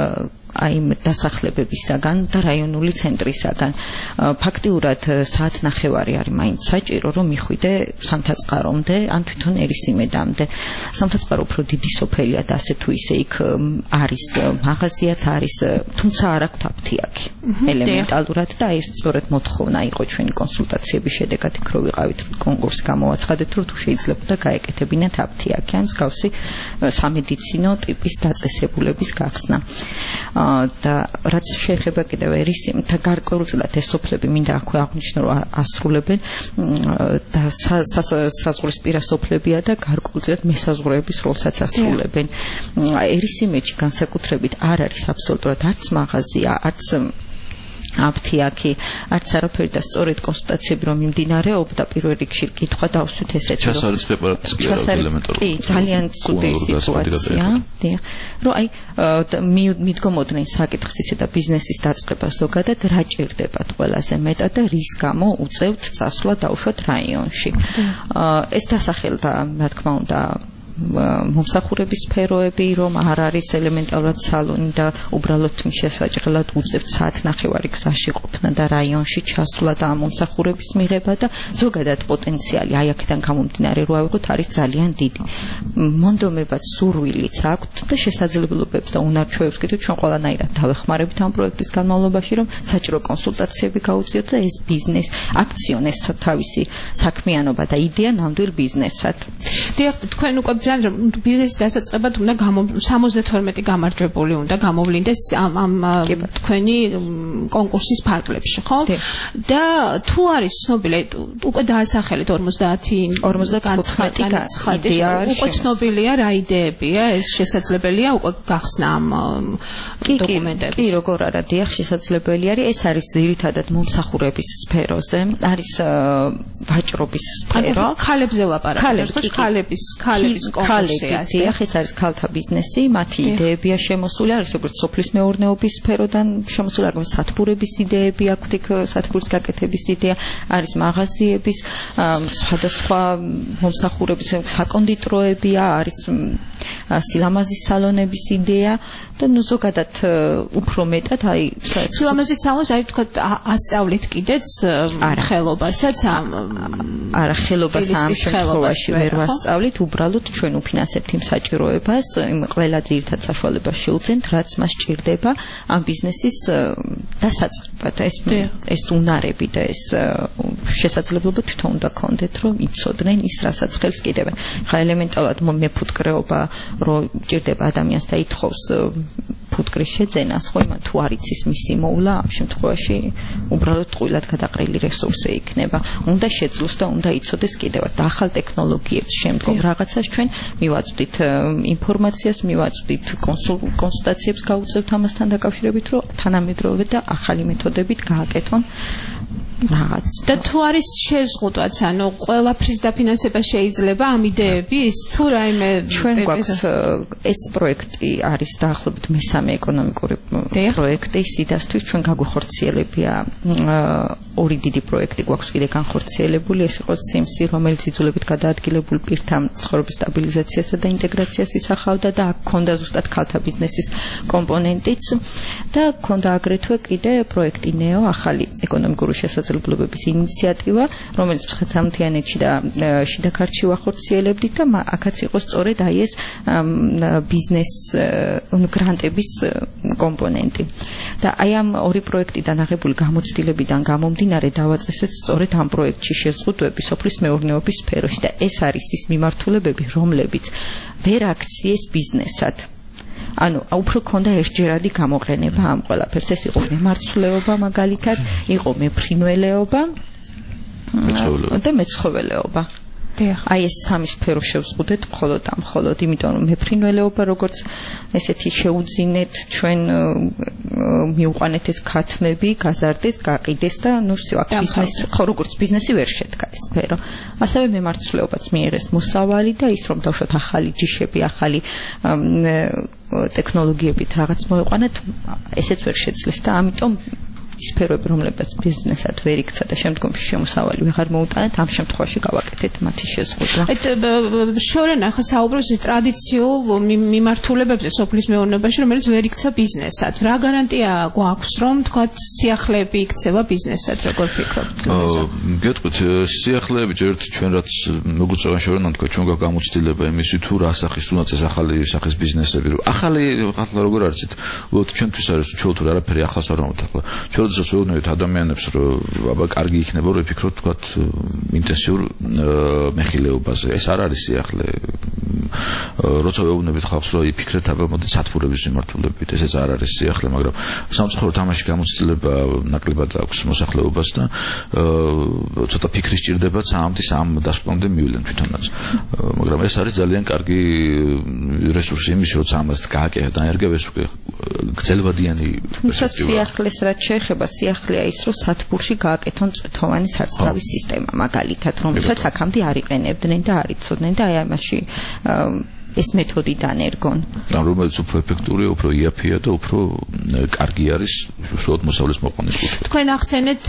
აი დასახლებებისაგან და რაიონული ცენტრისაგან. ფაქტიურად საათნახევარი არის მაინც საჭირო, რომ მიხვიდე სამთაწყარომდე ან თვითონ ერისიმედამდე. სამთაწყარო უფრო დიდი სოფელია და ასე თუ ისე იქ არის მაღაზიაც არის, თუმცა არ აქვს აფთიაქი ელემენტალურად და აი სწორედ მოთხოვნა იყო ჩვენი კონსულტაციების შედეგად იქ რო ვიყავით კონკურსი გამოვაცხადეთ, რომ თუ შეიძლებოდა გაეკეთებინათ აფთიაქი ან მსგავსი სამედიცინო ტიპის დაწესებულების გახსნა. და რაც შეეხება კიდევ ერისიმთა გარკვეულწილად ეს სოფლები მინდა აქვე აღვნიშნო, რომ ასრულებენ და საზღვრისპირა სოფლებია და გარკვეულწილად მესაზღვრეების როლსაც ასრულებენ. ერისიმეთში განსაკუთრებით არ არის აბსოლუტურად არც მაღაზია, არც აფთიაქი, არც არაფერი და სწორედ კონსულტაციები რომ მიმდინარეობდა, პირველ რიგში კითხვა დავსვით ესეთი, რომ ჩასარიც პრეპარატის კი არა ელემენტარული. კი, ძალიან ცუდი სიტუაცია. დიახ. რომ აი მიდგომოდნენ საკითხს ისე და ბიზნესის დაწყება ზოგადად რა ჭირდებათ ყველაზე მეტად და რის გამო უწევთ წასვლა დაუშვათ რაიონში. ეს დასახელდა, რა თქმა უნდა, მომსახურების სფეროები, რომ არ არის ელემენტარულად სალონი და უბრალოდ შესაჭრელად უწევთ საათნახევარი გზაში ყოფნა და რაიონში ჩასვლა და მომსახურების მიღება და ზოგადად პოტენციალი აი აქედან გამომდინარე რო ავიღოთ არის ძალიან დიდი. მონდომებად სურვილიც აქვთ და შესაძლებლობებს და უნარჩვევებს კიდევ ჩვენ ყველანაირად დავეხმარებით ამ პროექტის განმავლობაში, რომ საჭირო კონსულტაციები გაუწიოთ და ეს ბიზნეს აქციონეს თავისი საქმიანობა და იდეა ნამდვილ ბიზნესად. დიახ, თქვენ უკვე ძალიან ბიზნესის დასაწყებად უნდა სამოცდათორმეტი გამარჯვებული უნდა გამოვლინდეს ამ ამ თქვენი კონკურსის ფარგლებში, ხო? და თუ არის ცნობილი, უკვე დაასახელეთ ორმოცდაათი ორმოცდათხუთმეტი იდეა არის. უკვე ცნობილია რა იდეებია, ეს შესაძლებელია უკვე გახსნა ამ დოკუმენტების. კი, როგორ არა, დიახ, შესაძლებელი არის. ეს არის ძირითადად მომსახურების სფეროზე, არის ვაჭრობის სფერო. ქალებზე ლაპარაკობთ, ქალების ქალების კონკურსია. დიახ, ეს არის ქალთა ბიზნესი, მათი იდეებია შემოსული, არის როგორც სოფლის მეურნეობის სფეროდან შემოსული, აგრეთვე სათბურების იდეები აქვთ, იქ სათბურის გაკეთების იდეა, არის მაღაზიების, სხვადასხვა მომსახურების საკონდიტროებია, არის სილამაზის სალონების იდეა და ნუ ზოგადად უფრო მეტად აი სილამაზის სალონს აი თქვა ასწავლით კიდეც ხელობასაც ამ არა ხელობას ამ შემთხვევაში ვერ ვასწავლით, უბრალოდ ჩვენ უფინანსებთ იმ საჭიროებას, იმ ყველა ძირითად საშუალებას შეუძენთ, რაც მას სჭირდება ამ ბიზნესის დასაწყებად. ეს ეს უნარები და ეს შესაძლებლობა თვითონ უნდა კონდეთ, რომ იცოდნენ ის, რასაც ხელს კიდევენ. ხა ელემენტარულად მეფუტკრეობა რომ ჭირდება ადამიანს და ითხოვს ფუტკრის შეძენას, ხო იმან თუ არ იცის მისი მოვლა, ამ შემთხვევაში უბრალოდ ტყუილად გადაყრილი რესურსი იქნება. უნდა შეძლოს და უნდა იცოდეს კიდევაც და ახალ ტექნოლოგიებს შემდგომ რაღაცას ჩვენ მივაწვდით ინფორმაციას, მივაწვდით კონსულტაციებს გავუწევთ ამასთან დაკავშირებით, რომ თანამედროვე და ახალი მეთოდებით გააკეთონ რაღაც. და თუ არის შეზღუდვაც, ანუ ყველაფრის დაფინანსება შეიძლება ამ იდეების, თუ რაიმე ჩვენ გვაქვს ეს პროექტი არის დაახლოებით მესამე ეკონომიკური პროექტი სიდასთვის, ჩვენ გაგვიხორციელებია ორი დიდი პროექტი გვაქვს კიდე განხორციელებული, ეს იყო სიმსი, რომელიც იძულებით გადაადგილებული პირთა ცხოვრების სტაბილიზაციასა და ინტეგრაციას ისახავდა და აქ ქონდა ზუსტად ქალთა ბიზნესის კომპონენტიც და ქონდა აგრეთვე კიდე პროექტი ნეო, ახალი ეკონომიკური შესაძლებლობების ინიციატივა, რომელიც მცხეთა-მთიანეთში და შიდა ქართლში ვახორციელებდით და აქაც იყო სწორედ აი ეს ბიზნეს გრანტების კომპონენტი. და აი ამ ორი პროექტიდან აღებული გამოცდილებიდან გამომდინარე დავაწესეთ სწორედ ამ პროექტში შეზღუდვები სოფლის მეურნეობის სფეროში და ეს არის ის მიმართულებები, რომლებიც ვერ აქციეს ბიზნესად. ანუ უფრო ქონდა ერთჯერადი გამოყენება ამ ყველაფერს. ეს იყო მემარცვლეობა მაგალითად, იყო მეფრინველეობა და მეცხოველეობა. აი ეს სამი სფერო შევზღუდეთ მხოლოდ ამ მხოლოდ, იმიტომ რომ მეფრინველეობა როგორც ესეთი შეუძინეთ ჩვენ მიუყვანეთ ეს ქათმები, გაზარდეს, გაყიდეს და ნუ всё აქ ბიზნესი, ხო როგორც ბიზნესი ვერ შედგა ეს სფერო. ასევე მემარცვლეობაც მიიღეს მოსავალი და ის რომ დავშოთ ახალი ჯიშები, ახალი ტექნოლოგიებით რაღაც მოიყვანეთ, ესეც ვერ შეძლეს და ამიტომ სფეროები, რომლებიც ბიზნესად ვერ იქცა და შემდგომში შემოსავალი ვეღარ მოუტანეთ, ამ შემთხვევაში გავაკეთეთ მათი შეზღუდვა. აი შორენა ახლა საუბრობს ტრადიციულ მიმართულებებზე სოფლის მეურნეობაში, რომელიც ვერ იქცა ბიზნესად. რა გარანტია გვაქვს, რომ თქვა სიახლეები იქცება ბიზნესად, როგორ ფიქრობთ? გეტყვით, სიახლეები ჯერ ჩვენ რაც მოგუწევან შორენა თქვა ჩვენ გამოცდილება იმისი თუ რა სახის თუნდაც ეს ახალი სახის ბიზნესები, ახალი ახლა როგორ არიცით, უბრალოდ ჩვენთვის არის ჩვენ თუ არაფერი ახალს არ ვამბობთ ახლა. ჩვენ როდესაც ვეუბნებით ადამიანებს, რომ აბა კარგი იქნება, რომ ვიფიქროთ თქვა ინტენსიურ მეხილეობაზე. ეს არ არის სიახლე. როცა ვეუბნებით ხალხს, რომ იფიქრეთ აბა მოდი სათბურების მიმართულებით, ესეც არ არის სიახლე, მაგრამ სამწუხარო თამაში გამოცდილება ნაკლებად აქვს მოსახლეობას და ცოტა ფიქრი სჭირდებათ საამდის ამ დასკვნამდე მივლენ თვითონაც. მაგრამ ეს არის ძალიან კარგი რესურსი იმის, როცა ამას გააკეთებთ, დაერგებს უკვე გრძელვადიანი პერსპექტივა. სიახლეს რაც შეეხება სიახლეა ის, რომ სათბურში გააკეთონ წვეთოვანი სარწყავი სისტემა, მაგალითად, რომელსაც აქამდე არ იყენებდნენ და არ იცოდნენ და აი ამაში ეს მეთოდი დანერგონ. ან რომელიც უფრო ეფექტურია, უფრო იაფია და უფრო კარგი არის უშუალოდ მოსავლის მოყვანის კუთხით. თქვენ ახსენეთ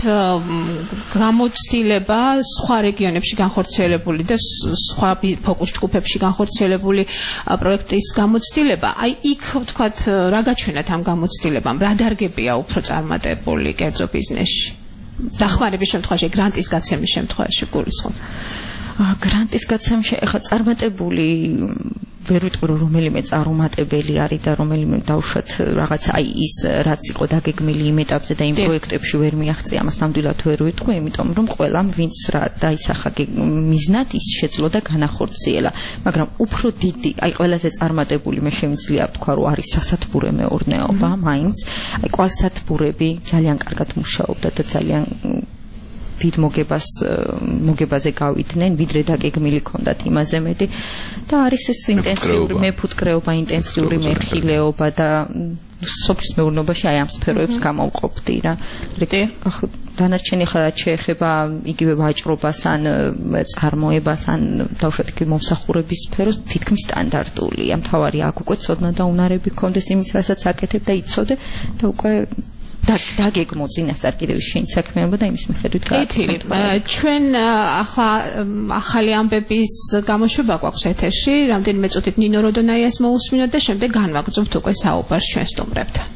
გამოცდილება სხვა რეგიონებში განხორციელებული და სხვა ფოკუს ჯგუფებში განხორციელებული პროექტის გამოცდილება. აი იქ ვთქვათ, რა გაჩვენათ ამ გამოცდილებამ, რა დარგებია უფრო წარმატებული კერძო ბიზნესში? დახმარების შემთხვევაში, გრანტის გაცემის შემთხვევაში გულისხმობ. გრანტის გაცემაში ახლა წარმატებული ვერ ვიტყვი რომ რომელიმე წარუმატებელი არის და რომელიმე დავუშვათ რაღაც აი ის რაც იყო დაგეგმილი იმ ეტაპზე და იმ პროექტებში ვერ მიაღწია ამას ნამდვილად ვერ ვიტყვი იმიტომ რომ ყველამ ვინც რა დაისახა მიზნად ის შეძლო და განახორციელა მაგრამ უფრო დიდი აი ყველაზე წარმატებული მე შემიძლია ვთქვა რომ არის სასათბურე მეურნეობა მაინც აი კვალსათბურები ძალიან კარგად მუშაობდა და ძალიან დიდ მოგებას მოგებაზე გავიდნენ ვიდრე დაგეგმილი ქონდათ იმაზე მეტი და არის ეს ინტენსიური მეფუტკრეობა ინტენსიური მეხილეობა და სოფლის მეურნეობაში აი ამ სფეროებს გამოვყოფდი რა დანარჩენი ხარ რაც შეეხება იგივე ვაჭრობას ან წარმოებას ან დავუშვათ იქ მომსახურების სფეროს თითქმის სტანდარტულია მთავარი აქ უკვე ცოდნა და უნარები გქონდეს იმის რასაც აკეთებ და იცოდე და უკვე დაგეგმო წინასწარ კიდევ შენ საქმიანობა და იმის მიხედვით გააკეთე. ჩვენ ახლა ახალი ამბების გამოშვება გვაქვს ეთერში, რამდენიმე წუთით ნინო როდონაიას მოусმინოთ და შემდეგ განვაგრძობთ უკვე საუბარს ჩვენ სტუმრებთან.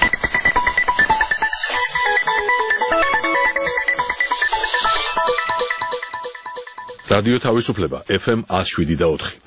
რადიო თავისუფლება ეფ ემ one oh seven და four.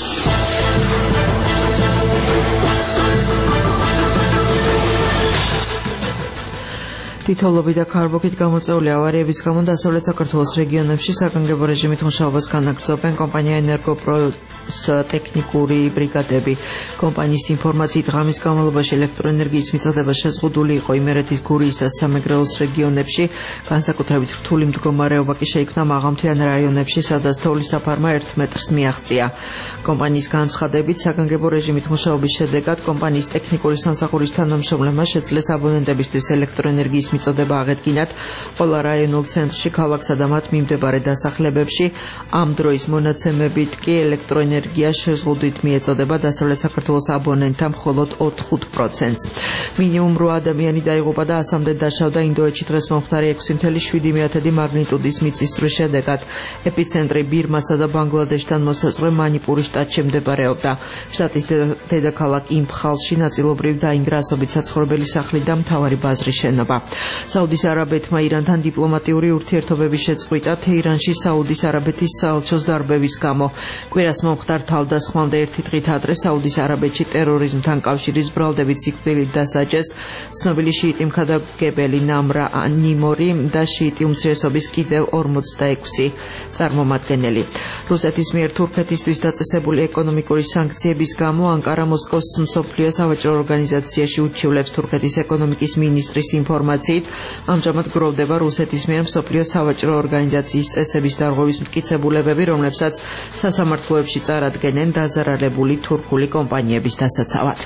თითოეულობით და ქარბოქით გამოწვეული ავარიების გამო დასავლეთ საქართველოს რეგიონებში საგანგებო რეჟიმით მუშაობას განაგრძობენ კომპანია ენერგოპროს ტექნიკური ბრიგადები. კომპანიის ინფორმაციით ღამის განმავლობაში ელექტროენერგიის მიწოდება შეზღუდული იყო იმერეთის გურიის და სამეგრელოს რეგიონებში, განსაკუთრებით რთული მდგომარეობა კი შეიქმნა მაღალმთიან რაიონებში, სადაც თოვლის საფარმა ერთ მეტრს მიაღწია. კომპანიის განცხადებით, საგანგებო რეჟიმით მუშაობის შედეგად კომპანიის ტექნიკური სამსახურის თანამშრომლებმა შეძლეს აბონენტებისთვის ელექტროენერგიის მიწოდება აღედგინათ ყველა რაიონულ ცენტრში, ქალაქსა და მათ მიმდებარე დასახლებებში. ამ დროის მონაცემებით კი ელექტროენერგია შეზღუდვით მიეწოდება დასავლეთ საქართველოს აბონენტთა მხოლოდ ოთხ პროცენტს. მინიმუმ რვა ადამიანი დაიღუპა და ასამდე დაშავდა ინდოეთში დღეს მომხდარი ექვსი კoma შვიდი მაგნიტუდის მიწისძვრის შედეგად. ეპიცენტრი ბირმასა და ბანგლადეშთან მოსაზღვრე მანიპურის შტატში მდებარეობდა. შტატის დედაქალაქ იმფხალში ნაწილობრივ დაინგრა ასობით საცხოვრებელი სახლი და მთავარი ბაზრის შენობა. საუდის არაბეთმა ირანთან დიპლომატიური ურთიერთობების შეწყვიტა თეირანში საუდის არაბეთის საელჩოს დარბევის გამო. კვირას მომხდარ თავდასხმამდე ერთი დღით ადრე საუდის არაბეთში ტერორიზმთან კავშირის ბრალდებით სიკვდილით დასაჯეს ცნობილი შიიტი მქადაგებელი ნამრა ნიმორი და შიიტი უმცირესობის კიდევ ორმოცდაექვსი წარმომადგენელი. რუსეთის მიერ თურქეთისთვის დაწესებული ეკონომიკური სანქციების გამო ანკარა მოსკოვს მსოფლიო სავაჭრო ორგანიზაციაში უჩივლებს თურქეთის ეკონომიკის მინისტრის ინფორმაციით. ამჟამად გროვდება რუსეთის მიერ მსოფლიო სავაჭრო ორგანიზაციის წესების დარღვევის მტკიცებულებები, რომლებსაც სასამართლოებში წარადგენენ დაზარალებული თურქული კომპანიების დასაცავად.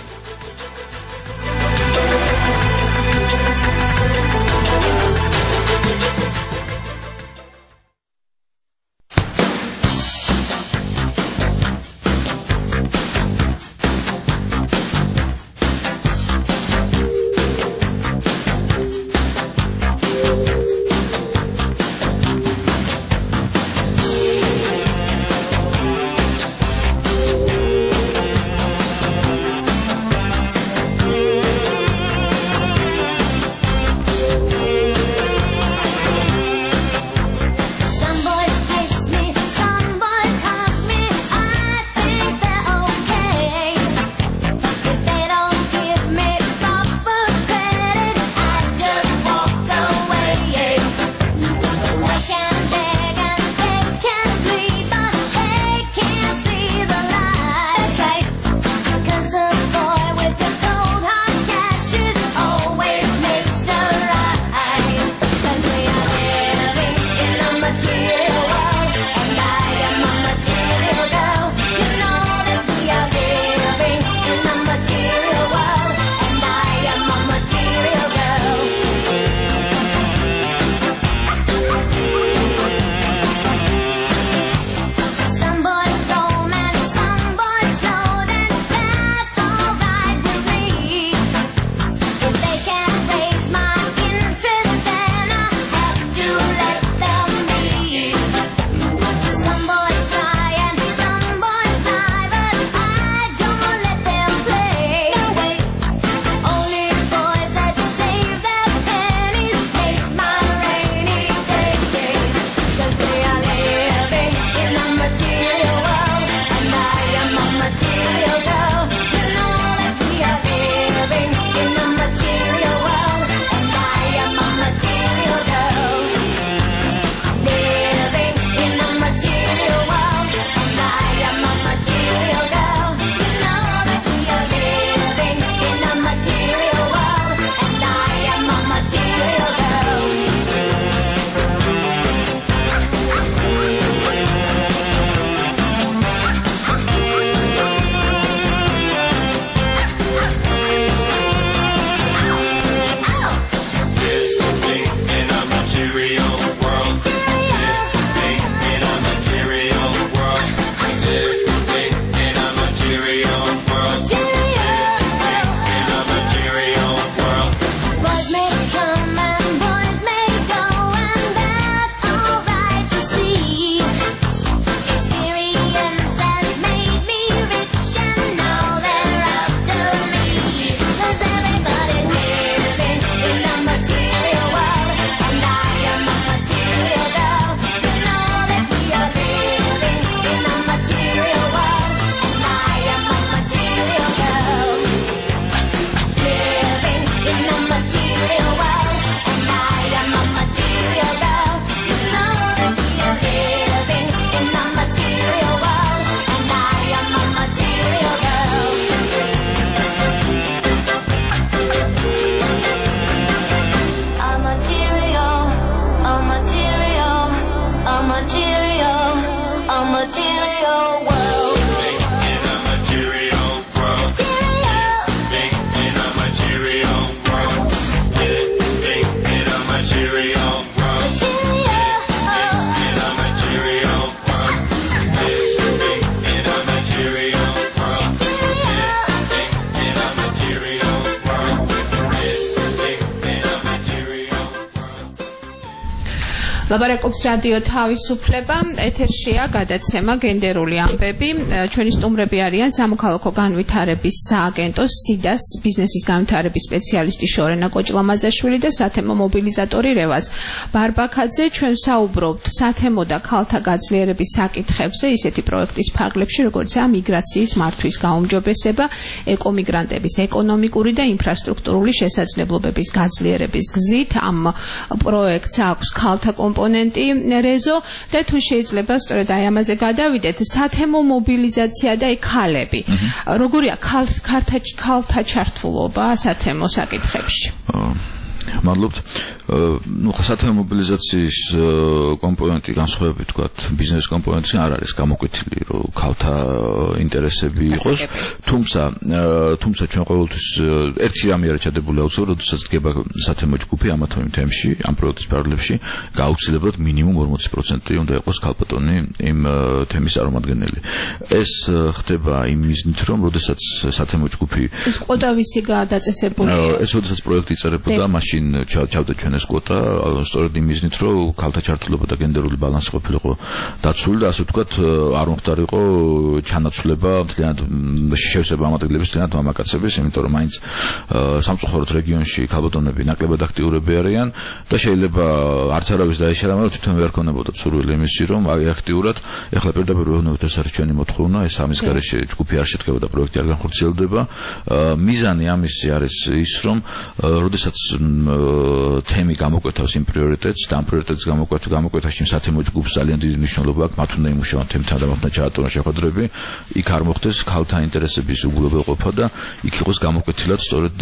ლაბარაკობს რადიო თავისუფლება, ეთერშია გადაცემა გენდერული ამბები. ჩვენი სტუმრები არიან სამოქალაქო განვითარების სააგენტოს სიდას ბიზნესის განვითარების სპეციალისტი შორენა კოჭლამაზაშვილი და სათემო მობილიზატორი რევაზ ბარბაქაძე. ჩვენ საუბრობთ სათემო და ქალთა გაძლიერების საკითხებზე ისეთი პროექტის ფარგლებში, როგორიცაა მიგრაციის მართვის გაუმჯობესება, ეკომიგრანტების ეკონომიკური და ინფრასტრუქტურული შესაძლებლობების გაძლიერების გზით. ამ პროექტს აქვს ქალთა კომპონენტი რეზო და თუ შეიძლება სწორედ აი ამაზე გადავიდეთ, სათემო მობილიზაცია და ქალები. როგორია ქალთა ქალთა ჩართულობა სათემო საკითხებში? მადლობთ. ნუ სათემო მობილიზაციის კომპონენტი განსხვავებით ვთქვათ ბიზნეს კომპონენტი არ არის გამოკვეთილი, რომ ქალთა ინტერესები იყოს, თუმცა თუმცა ჩვენ ყოველთვის ერთი რამე არის ჩადებული აუცილებლად, როდესაც დგება სათემო ჯგუფი ამა თუ იმ თემში, ამ პროექტის პარალელში, გაუცილებლად მინიმუმ ორმოცი პროცენტი უნდა იყოს ქალბატონი იმ თემის წარმომადგენელი. ეს ხდება იმ მიზნით, რომ როდესაც სათემო ჯგუფი ეს კვოტა ვისი გადაწესებულია? ეს როდესაც პროექტი იწერებოდა, მაშინ ჩავდა ჩვენ ეს კვოტა, სწორედ იმ მიზნით, რომ ქალთა ჩართულობა და გენდერული ბალანსი ყოფილიყო დაცული და ასე ვთქვათ, არ მომხდარიყო ჩანაცვლება მთლიანად შევსება ამ ადგილების მთლიანად მამაკაცების, იმიტომ რომ მაინც სამწუხაროდ რეგიონში ქალბატონები ნაკლებად აქტიურები არიან და შეიძლება არც არავის დაეშალა, მაგრამ თვითონ ვერ ქონებოდა სურვილი იმისი, რომ აი აქტიურად, ეხლა პირდაპირ ვეუბნებით, ეს არის ჩვენი მოთხოვნა, ეს ამის გარეშე ჯგუფი არ შედგება და პროექტი არ განხორციელდება. მიზანი ამისი არის ის, რომ როდესაც თემი გამოკვეთავს იმ პრიორიტეტს და ამ პრიორიტეტს გამოკვეთა გამოკვეთაში სათემო ჯგუფს ძალიან დიდი მნიშვნელობა აქვს, მათ უნდა იმუშაონ თემთან და მათ უნდა ჩაატარონ შეხვედრები, იქ არ მოხდეს ქალთა ინტერესების უგულებელყოფა და იქ იყოს გამოკვეთილად სწორედ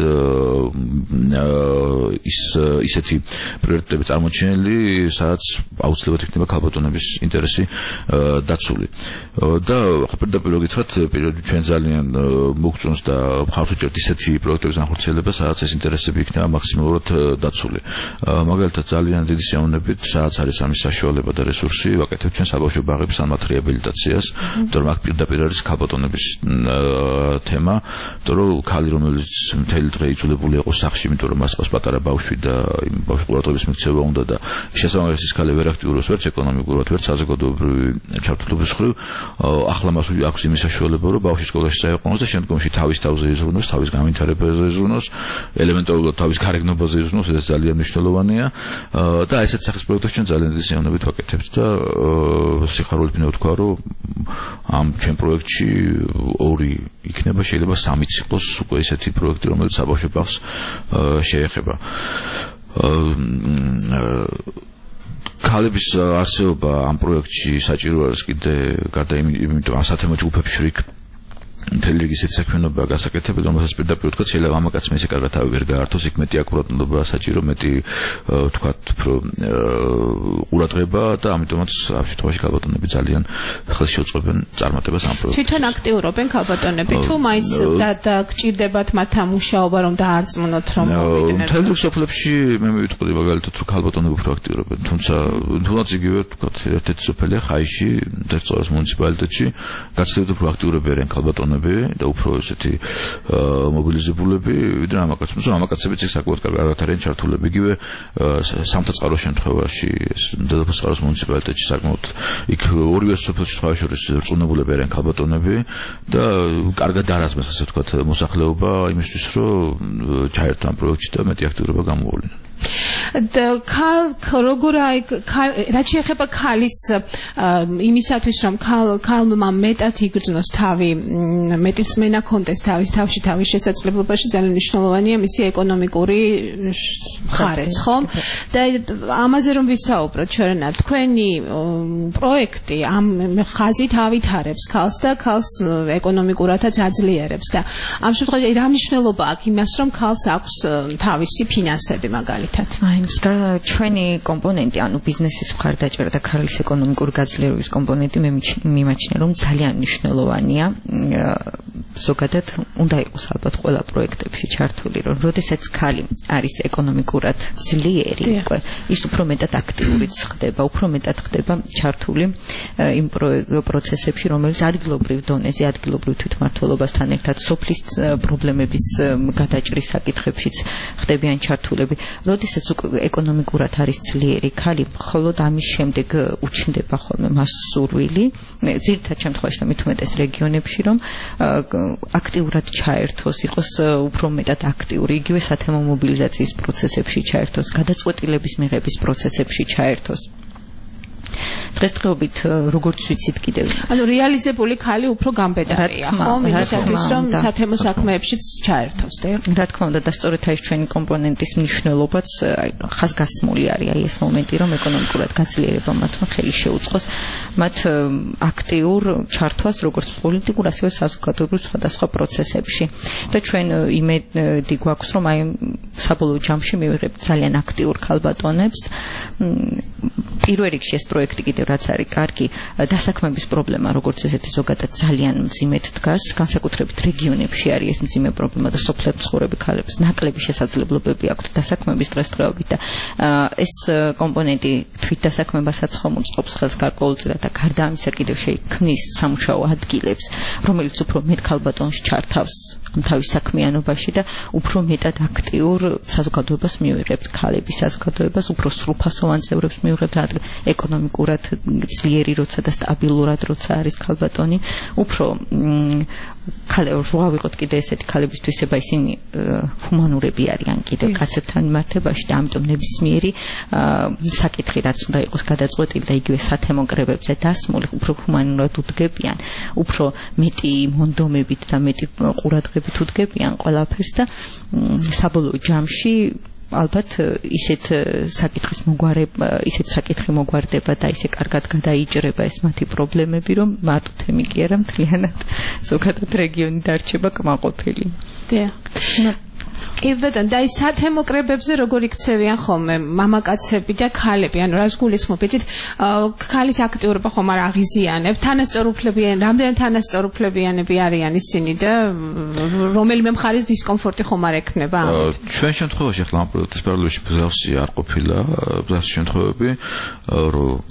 ის ისეთი პრიორიტეტები წარმოჩენილი, სადაც აუცილებლად იქნება ქალბატონების ინტერესი დაცული. და პირდაპირ გითხრათ, ჩვენ ძალიან მოგწონს და მხარს უჭერთ ისეთი პროექტების განხორციელებას, სადაც ეს ინტერესები იქნება მაქსიმალურად დაცული. მაგალითად ძალიან დიდი სიამოვნებით, სადაც არის ამის საშუალება და რესურსი, ვაკეთებთ ჩვენ საბავშვო ბაღების ანმათ რეაბილიტაციას, იმიტომ რომ აქ პირდაპირ არის ქალბატონების თემა, იმიტომ რომ ქალი რომელიც მთელი დღე იძულებული იყო სახლში, იმიტომ რომ მას ყავს პატარა ბავშვი და იმ ბავშვის ყურადღების მიქცევა უნდა და შესაბამისად ის ქალი ვერ აქტიურობს ვერც ეკონომიკურად, ვერც საზოგადოებრივი ჩართულობის მხრივ, ახლა მას აქვს იმის საშუალება, რომ ბავშვი სკოლაში წაეყვანოს და შემდგომში თავის თავზე იზრუნოს, თავის განვითარებაზე იზრუნოს, ელემენტარულად თავის გარეგნობაზე იზრუნოს, ეს ძალიან მნიშვნელოვანია და ესეთ სახის პროექტებს ჩვენ ძალიან დიდი სიამოვნებით ვაკეთებთ და სიხარულით მინდა ვთქვა, რომ ამ ჩვენ პროექტში ორი იქნება, შეიძლება სამიც იყოს უკვე ესეთი პროექტი, რომელიც საბავშვო ბაღს შეეხება. ქალების არსებობა ამ პროექტში საჭირო არის კიდე გარდა იმიტომ ამ სათემო ჯგუფებში რიგ მთელი რიგი ისეთი საქმიანობაა გასაკეთებელი, რომელსაც პირდაპირ ვთქვათ, შეიძლება მამაკაცმა ისე კარგად თავი ვერ გაართოს, იქ მეტი აკურატულობა საჭირო, მეტი ვთქვათ, უფრო ყურადღება და ამიტომაც ამ შემთხვევაში ქალბატონები ძალიან ხელს შეუწყობენ წარმატებას ამ პროექტში. თვითონ აქტიურობენ ქალბატონები, თუ მაინც და გჭირდებათ მათთან მუშაობა, რომ დაარწმუნოთ, რომ მოვიდნენ. მთელ სოფლებში მე მივიტყოდი მაგალითად, რომ ქალბატონები უფრო აქტიურობენ, თუმცა თუნდაც იგივე ვთქვათ, ერთ-ერთი სოფელია ხაიში, დერწორას მუნიციპალიტეტში, გაცილებით უფრო აქტიურები არიან ქალბატონები და უფრო ესეთი მობილიზებულები, ვიდრე მამაკაცები. თუმცა მამაკაცებიც იქ საკმაოდ კარგად არიან ჩართულები. იგივე სამთაწყარო შემთხვევაში, დედოფლისწყაროს მუნიციპალიტეტში საკმაოდ იქ ორივე სოფელში სხვა შორის რწმუნებულები არიან ქალბატონები და კარგად არაზმეს, ასე ვთქვათ, მოსახლეობა იმისთვის, რომ ჩაერთო ამ პროექტში და მეტი აქტიურობა გამოუვლინა. და ქალ როგორ აი რაც შეეხება ქალის იმისათვის რომ ქალმა მეტად იგრძნოს თავი, მეტი წმენა კონდეს თავის თავში, თავის შესაძლებლობაში, ძალიან მნიშვნელოვანია მისი ეკონომიკური მხარეც, ხო? და ამაზე რომ ვისაუბროთ ჩვენ, თქვენი პროექტი ამ ხაზით ავითარებს ქალს და ქალს ეკონომიკურადაც აძლიერებს და ამ შემთხვევაში რა მნიშვნელობა აქვს იმას, რომ ქალს აქვს თავისი ფინანსები მაგალითად? ჩვენი კომპონენტი, ანუ ბიზნესის მხარდაჭერა და ქალის ეკონომიკური გაძლიერების კომპონენტი მე მიმაჩნია, რომ ძალიან მნიშვნელოვანია. ზოგადად უნდა იყოს ალბათ ყველა პროექტებში ჩართული, რომ როდესაც ქალი არის ეკონომიკურად ძლიერი, უკვე ის უფრო მეტად აქტიურიც ხდება, უფრო მეტად ხდება ჩართული იმ პროცესებში, რომელიც ადგილობრივ დონეზე, ადგილობრივ თვითმფრინავ მმართველობასთან ერთად სოფლის პრობლემების გადაჭრის საკითხებშიც ხდებიან ჩართულები. როდესაც ეკონომიკურად არის ძლიერი ქალი, მხოლოდ ამის შემდეგ უჩნდება ხოლმე მას სურვილი, ძირითად შემთხვევაში და მით უმეტეს რეგიონებში, რომ აქტიურად ჩაერთოს, იყოს უფრო მეტად აქტიური, იგივე სათემო მობილიზაციის პროცესებში ჩაერთოს, გადაწყვეტილების მიღების პროცესებში ჩაერთოს. დღესდღეობით როგორც ვიცით კიდევ ანუ რეალიზებული ქალი უფრო გამბედარია ხო იმისათვის რომ სათემო საქმეებშიც ჩაერთოს და რა თქმა უნდა და სწორედ ეს ჩვენი კომპონენტის მნიშვნელობაც ხაზგასმული არის აი ეს მომენტი რომ ეკონომიკურად გაძლიერება მათმა ხელი შეუწყოს მათ აქტიურ ჩართვას როგორც პოლიტიკურ ასევე საზოგადოებრივ სხვადასხვა პროცესებში და ჩვენ იმედი გვაქვს რომ აი საბოლოო ჯამში მივიღებთ ძალიან აქტიურ ქალბატონებს პირველ რიგში ეს პროექტი კიდევ რაც არის კარგი დასაქმების პრობლემა როგორც ესეთი ზოგადად ძალიან მძიმედ დგას განსაკუთრებით რეგიონებში არის ეს მძიმე პრობლემა და სოფლებში მცხოვრები ქალებს ნაკლები შესაძლებლობები აქვთ დასაქმების დღესდღეობით და ეს კომპონენტი თვით დასაქმებასაც ხომ უწყობს ხელს გარკვეულწილად და გარდა ამისა კიდევ შეიქმნის სამუშაო ადგილებს რომელიც უფრო მეტ ქალბატონს ჩართავს თავის საქმიანობაში და უფრო მეტად აქტიურ საზოგადოებას მივიღებთ ქალების საზოგადოებას უფრო სრულფასოვან წევრებს მივიღებთ ეკონომიკურად ძლიერი როცა და სტაბილურად როცა არის ქალბატონი უფრო ქალები რო ავიღოთ კიდე ესეთი ქალებისთვის ება ისინი ჰუმანურები არიან კიდე კაცებთან მიმართებაში და ამიტომ ნებისმიერი საკითხი რაც უნდა იყოს გადაწყვეტილი და იგივე სათემო კრებებზე დასმული უფრო ჰუმანურად უდგებიან უფრო მეტი მონდომებით და მეტი ყურადღებით უდგებიან ყველაფერს და საბოლოო ჯამში ალბათ ისეთ საკითხის მოგვარება, ისეთ საკითხი მოგვარდება და ისე კარგად გადაიჭრება ეს მათი პრობლემები, რომ მარტო თემი კი არა, მთლიანად ზოგადად რეგიონი დარჩება კმაყოფილი. დიახ. კი ბატონო, და ის სათემო კრებებზე როგორ იქცევიან ხოლმე მამაკაცები და ქალები, ანუ რას გულისხმობ, იცით, ქალის აქტიურობა ხომ არ აღიზიანებ, თანასწორუფლებიან, რამდენი თანასწორუფლებიანები არიან ისინი და რომელიმე მხარის დისკომფორტი ხომ არ ექნება ამით. ჩვენ შემთხვევაში ახლა ამ პროექტის პარალელში მსგავსი არ ყოფილა, მსგავსი შემთხვევები, რომ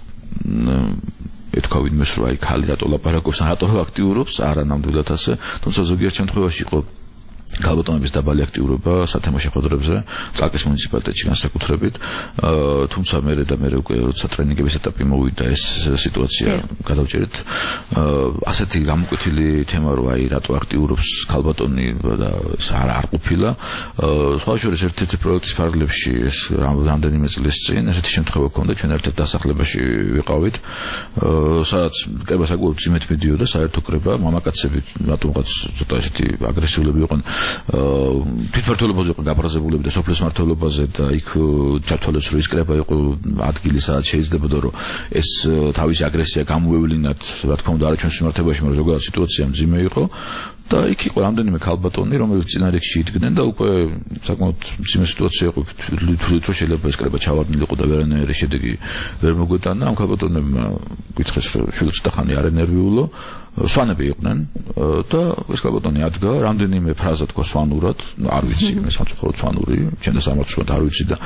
ეთქვა ვინმეს რომ აი ქალი რატო ლაპარაკობს, რატო აქტიურობს, არა ნამდვილად ასე, თუმცა ზოგიერთ შემთხვევაში იყო ქალბატონების დაბალი აქტიურობა სათემო შეხვედრებზე, წალკის მუნიციპალიტეტში განსაკუთრებით, თუმცა მერე და მერე უკვე როცა ტრენინგების ეტაპი მოვიდა ეს სიტუაცია გადავჭერეთ ასეთი გამოკვეთილი თემა რომ აი რატო აქტიურობს ქალბატონი და არ არ ყოფილა სხვა შორის ერთ-ერთი პროექტის პარალელში ეს რამდენიმე წლის წინ ესეთი შემთხვევა ჰქონდა ჩვენ ერთ-ერთ დასახლებაში ვიყავით სადაც კრება საკუთარ ძიმეთ მიდიოდა საერთო კრება მამაკაცები რატომღაც ცოტა ესეთი აგრესიულები იყვნენ თვითმმართველობაზე იყო გაფრაზებულები და სოფლის მმართველობაზე და იქ ჩართულებს რომ ის კრება იყო ადგილი სადაც შეიძლებოდა რომ ეს თავისი აგრესია გამოევლინათ რა თქმა უნდა არა ჩვენს მიმართებაში მაგრამ ზოგადად სიტუაცია მძიმე იყო და იქ იყო რამდენიმე ქალბატონი რომელიც წინა რიგში იდგნენ და უკვე საკმაოდ მძიმე სიტუაცია იყო თვითონ რომ შეიძლება ეს კრება ჩავარდნილიყო და ვერანაირი შედეგი ვერ მოგვეტანა ამ ქალბატონებმა გითხეს რომ შვილიც ხანი არ ენერვიულო სვანები იყვნენ და ეს ქალბატონი ადგა რამდენიმე ფრაზა თქვა სვანურად არ ვიცი მე სამწუხაროდ სვანური ჩვენ და სამართლად არ ვიცი და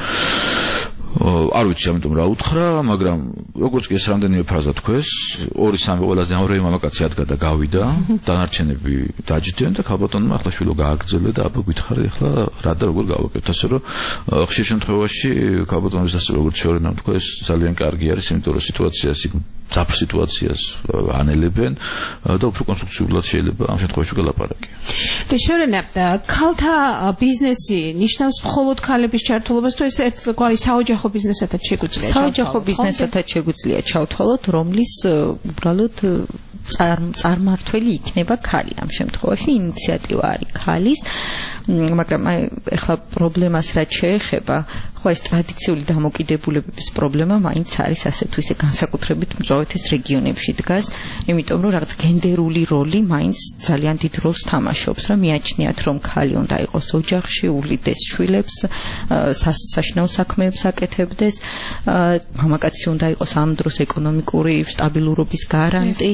არ ვიცი ამიტომ რა უთხრა მაგრამ როგორც კი ეს რამდენიმე ფრაზა თქვეს ორი სამი ყველაზე ამრევი მამაკაცი ადგა და გავიდა დანარჩენები დაჯდნენ და ქალბატონმა ახლა შვილო გააგრძელა და აბა გითხარი ახლა რა და როგორ გავაკეთოთ ასე რომ ხშირ შემთხვევაში ქალბატონების ასე როგორც შეორენა თქვა ეს ძალიან კარგი არის იმიტომ რომ სიტუაციას იქ ძაფრ სიტუაციას ანელებენ და უფრო კონსტრუქციულად შეიძლება ამ შემთხვევაში გელაპარაკი. და შეორენა ქალთა ბიზნესი ნიშნავს მხოლოდ ქალების ჩართულობას თუ ეს ერთგვარი საოჯახო ბიზნესათაც შეგვიძლია საოჯახო ბიზნესათაც შეგვიძლია ჩავთვალოთ რომლის უბრალოდ წარმართველი იქნება ქალი ამ შემთხვევაში ინიციატივა არის ქალის მაგრამ ეხლა პრობლემას რაც შეეხება ხო ეს ტრადიციული დამოკიდებულებების პრობლემა მაინც არის ასე თუ ისე განსაკუთრებით მწვავეთის რეგიონებში დგას იმიტომ რომ რაღაც გენდერული როლი მაინც ძალიან დიდ როლს თამაშობს რა მიაჩნიათ რომ ქალი უნდა იყოს ოჯახში უვლიდეს შვილებს საშინაო საქმეებს აკეთებდეს მამაკაცი უნდა იყოს ამ დროს ეკონომიკური სტაბილურობის გარანტი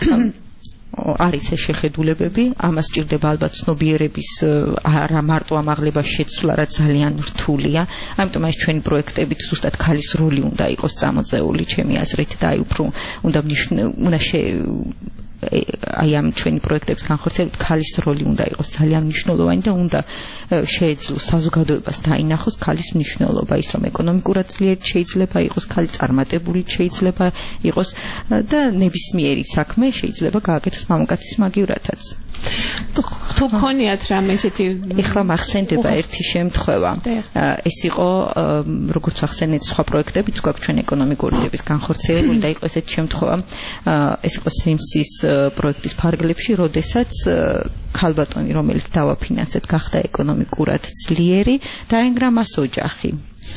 არის ეს შეხედულებები, ამას ჭირდება ალბათ ცნობიერების არა მარტო ამაღლებას შეცვლა, რაც ძალიან რთულია. ამიტომ ეს ჩვენი პროექტებით ზუსტად ქალის როლი უნდა იყოს წამოწეული, ჩემი აზრით და აი უფრო უნდა უნდა აი ამ ჩვენი პროექტების განხორციელებით ქალის როლი უნდა იყოს ძალიან მნიშვნელოვანი და უნდა შეეძლოს საზოგადოებას დაინახოს ქალის მნიშვნელობა, ის რომ ეკონომიკურად ძლიერი შეიძლება იყოს, ქალი წარმატებული შეიძლება იყოს და ნებისმიერი საქმე შეიძლება გააკეთოს მამაკაცის მაგივრათაც. თუ გქონიათ რამე ესეთი ეხლა მახსენდება ერთი შემთხვევა. ეს იყო როგორც ახსენეთ სხვა პროექტებიც გვაქვს ჩვენ ეკონომიკური დების განხორციელებული და იყო ესეთი შემთხვევა. ეს იყო სიმსის პროექტის ფარგლებში, როდესაც ქალბატონი, რომელიც დავაფინანსეთ, გახდა ეკონომიკურად ძლიერი, დაენგრა მას ოჯახი.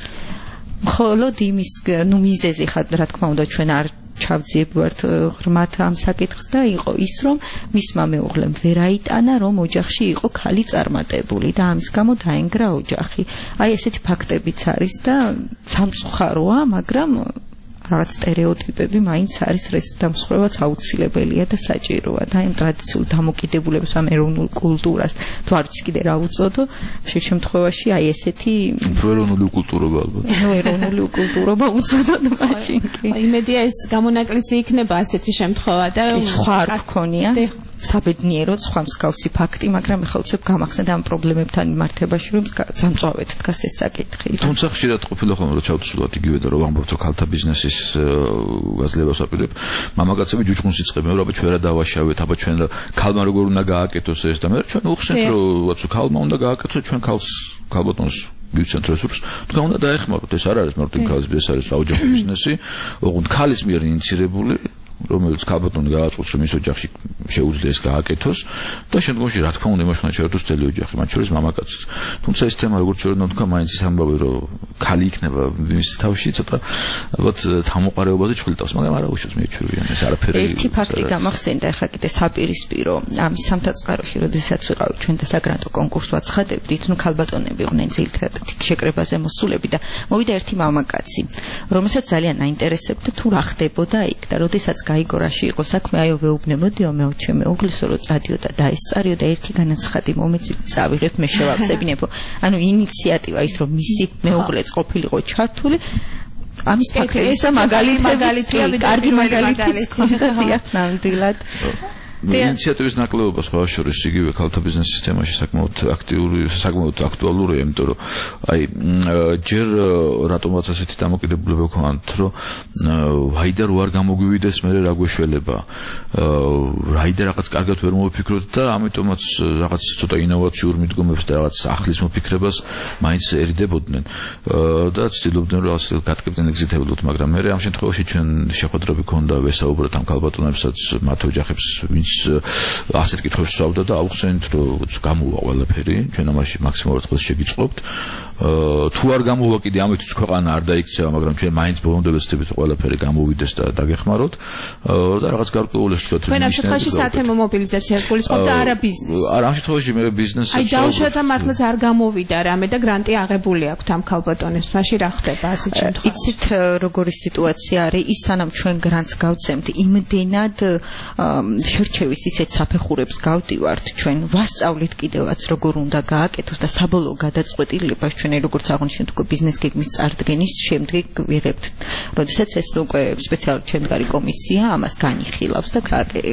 მხოლოდ იმის ნუ მიზეზი ხა რა თქმა უნდა ჩვენ არ ჩავძიებვართ ღრმათ ამ საკითხს და იყო ის რომ მისმა მეუღლემ ვერ აიტანა რომ ოჯახში იყო ქალი წარმატებული და ამის გამო დაენგრა ოჯახი. აი ესეთი ფაქტებიც არის და სამწუხაროა, მაგრამ რაღაც სტერეოტიპები მაინც არის ეს დამსხვრევაც აუცილებელია და საჭიროა და იმ ტრადიციულ დამოკიდებულებას ამ ეროვნულ კულტურას თუ არ ვიცი კიდე რა უწოდო შე შემთხვევაში აი ესეთი ეროვნული კულტურობა ალბათ ნუ ეროვნული კულტურობა უწოდოთ მაშინ კი იმედია ეს გამონაკლისი იქნება ასეთი შემთხვევა და სხვა არ გქონია საბედნიეროდ სხვა მსგავსი ფაქტი, მაგრამ ეხლა უცებ გამახსენდა ამ პრობლემებთან მიმართებაში, რომ ძამწვავეთ დგას ეს საკითხი. თუმცა ხშირად ყოფილა ხოლმე რომ ჩავთვლათ იგივე და რომ ამბობთ რომ ქალთა ბიზნესის გაძლებას აპირებ, მამაკაცები ჯუჯღუნს იწყებენ, რომ აბა ჩვენ რა დავაშავეთ, აბა ჩვენ ქალმა როგორ უნდა გააკეთოს ეს და მე ჩვენ უხსენთ რომ ვაცო ქალმა უნდა გააკეთოს ჩვენ ქალს ქალბატონს მივცემთ რესურსს, თქვენ უნდა დაეხმაროთ, ეს არ არის მარტო ქალის ბიზნესი, არის ოჯახის ბიზნესი, ოღონდ ქალის მიერ ინიცირებული რომელიც ქალბატონი გააწყობს რომ ის ოჯახში შეუძლია ეს გააკეთოს და შემდგომში რა თქმა უნდა იმაშხნა შეერთოს მთელი ოჯახი, მათ შორის მამაკაციც. თუმცა ეს თემა როგორც შეიძლება თქვა, მაინც ის ამბავი რომ ქალი იქნება მის თავში ცოტა ალბათ თამოყარეობაზე ჩხლიტავს, მაგრამ არა უშავს მეჩვევიან ეს არაფერი. ერთი ფაქტი გამახსენდა ახლა კიდე საპირისპირო ამის სამთაწყაროში, როდესაც ვიყავით ჩვენ და საგრანტო კონკურსს ვაცხადებდით, ნუ ქალბატონები იყვნენ ძირითადად შეკრებაზე მოსულები და მოვიდა ერთი მამაკაცი, რომელსაც ძალიან აინტერესებდა თუ რა ხდებოდა იქ და როდესაც გაიგორაში იყო საქმე, აიო ვეუბნებოდიო მე ჩემ მეუღლესო რომ წადიო და დაესწარიო და ერთი განაცხადი მომეცი წავიღებ მე შევახსებინებო. ანუ ინიციატივა ის რომ მისი მეუღლეც ყოფილიყო ჩართული ამის ფაქტის მაგალითია, კარგი მაგალითიც ქონდათ ნამდვილად. ინიციატივის ნაკლებობა სხვა შორის იგივე ქალთა ბიზნეს სისტემაში საკმაოდ აქტიური, საკმაოდ აქტუალურია, იმიტომ რომ აი ჯერ რატომაც ასეთი დამოკიდებულება გქონდათ, რომ ვაიდა რო არ გამოგვივიდეს მე რა გვეშველება. რაიდა რაღაც კარგად ვერ მოვიფიქროთ და ამიტომაც რაღაც ცოტა ინოვაციურ მიდგომებს და რაღაც ახლის მოფიქრებას მაინც ერიდებოდნენ და ცდილობდნენ რომ ასე გატკებდნენ ეგზიტებულოთ, მაგრამ მე ამ შემთხვევაში ჩვენ შეხვედრები გქონდა ვესაუბროთ ამ ქალბატონებსაც, მათ ოჯახებს ასეთ კითხვებს ვსვავდა და აუხსენით რომ გამოვა ყველაფერი, ჩვენ ამაში მაქსიმალურად ყველს შეგიწყობთ. თუ არ გამოვა კიდე ამით ქვეყანა არ დაიქცევა, მაგრამ ჩვენ მაინც ბოლომდე ვეცდებით ყველაფერი გამოვიდეს და დაგეხმაროთ და რაღაც გარკვეულებს ვთქვათ. ჩვენ ამ შემთხვევაში სათემო მობილიზაციას გულისხმობთ და არა ბიზნესს. არა, ამ შემთხვევაში მე ბიზნესს აი დაუშვათ მართლაც არ გამოვიდა რამე და გრანტი აღებული აქვთ ამ ქალბატონებს, მაშინ რა ხდება ასეთ შემთხვევაში? იცით როგორი სიტუაცია არის, ის სანამ ჩვენ გრანტს გავცემთ, იმდენად შერჩევის ისეთ საფეხურებს გავდივართ, ჩვენ ვასწავლით კიდევაც როგორ უნდა გააკეთოს და საბოლოო გადაწყვეტილებას ჩვენ როგორც აღნიშნეთ უკვე ბიზნეს გეგმის წარდგენის შემდგე ვიღებთ. როდესაც ეს უკვე სპეციალური შემდგარი კომისია ამას განიხილავს და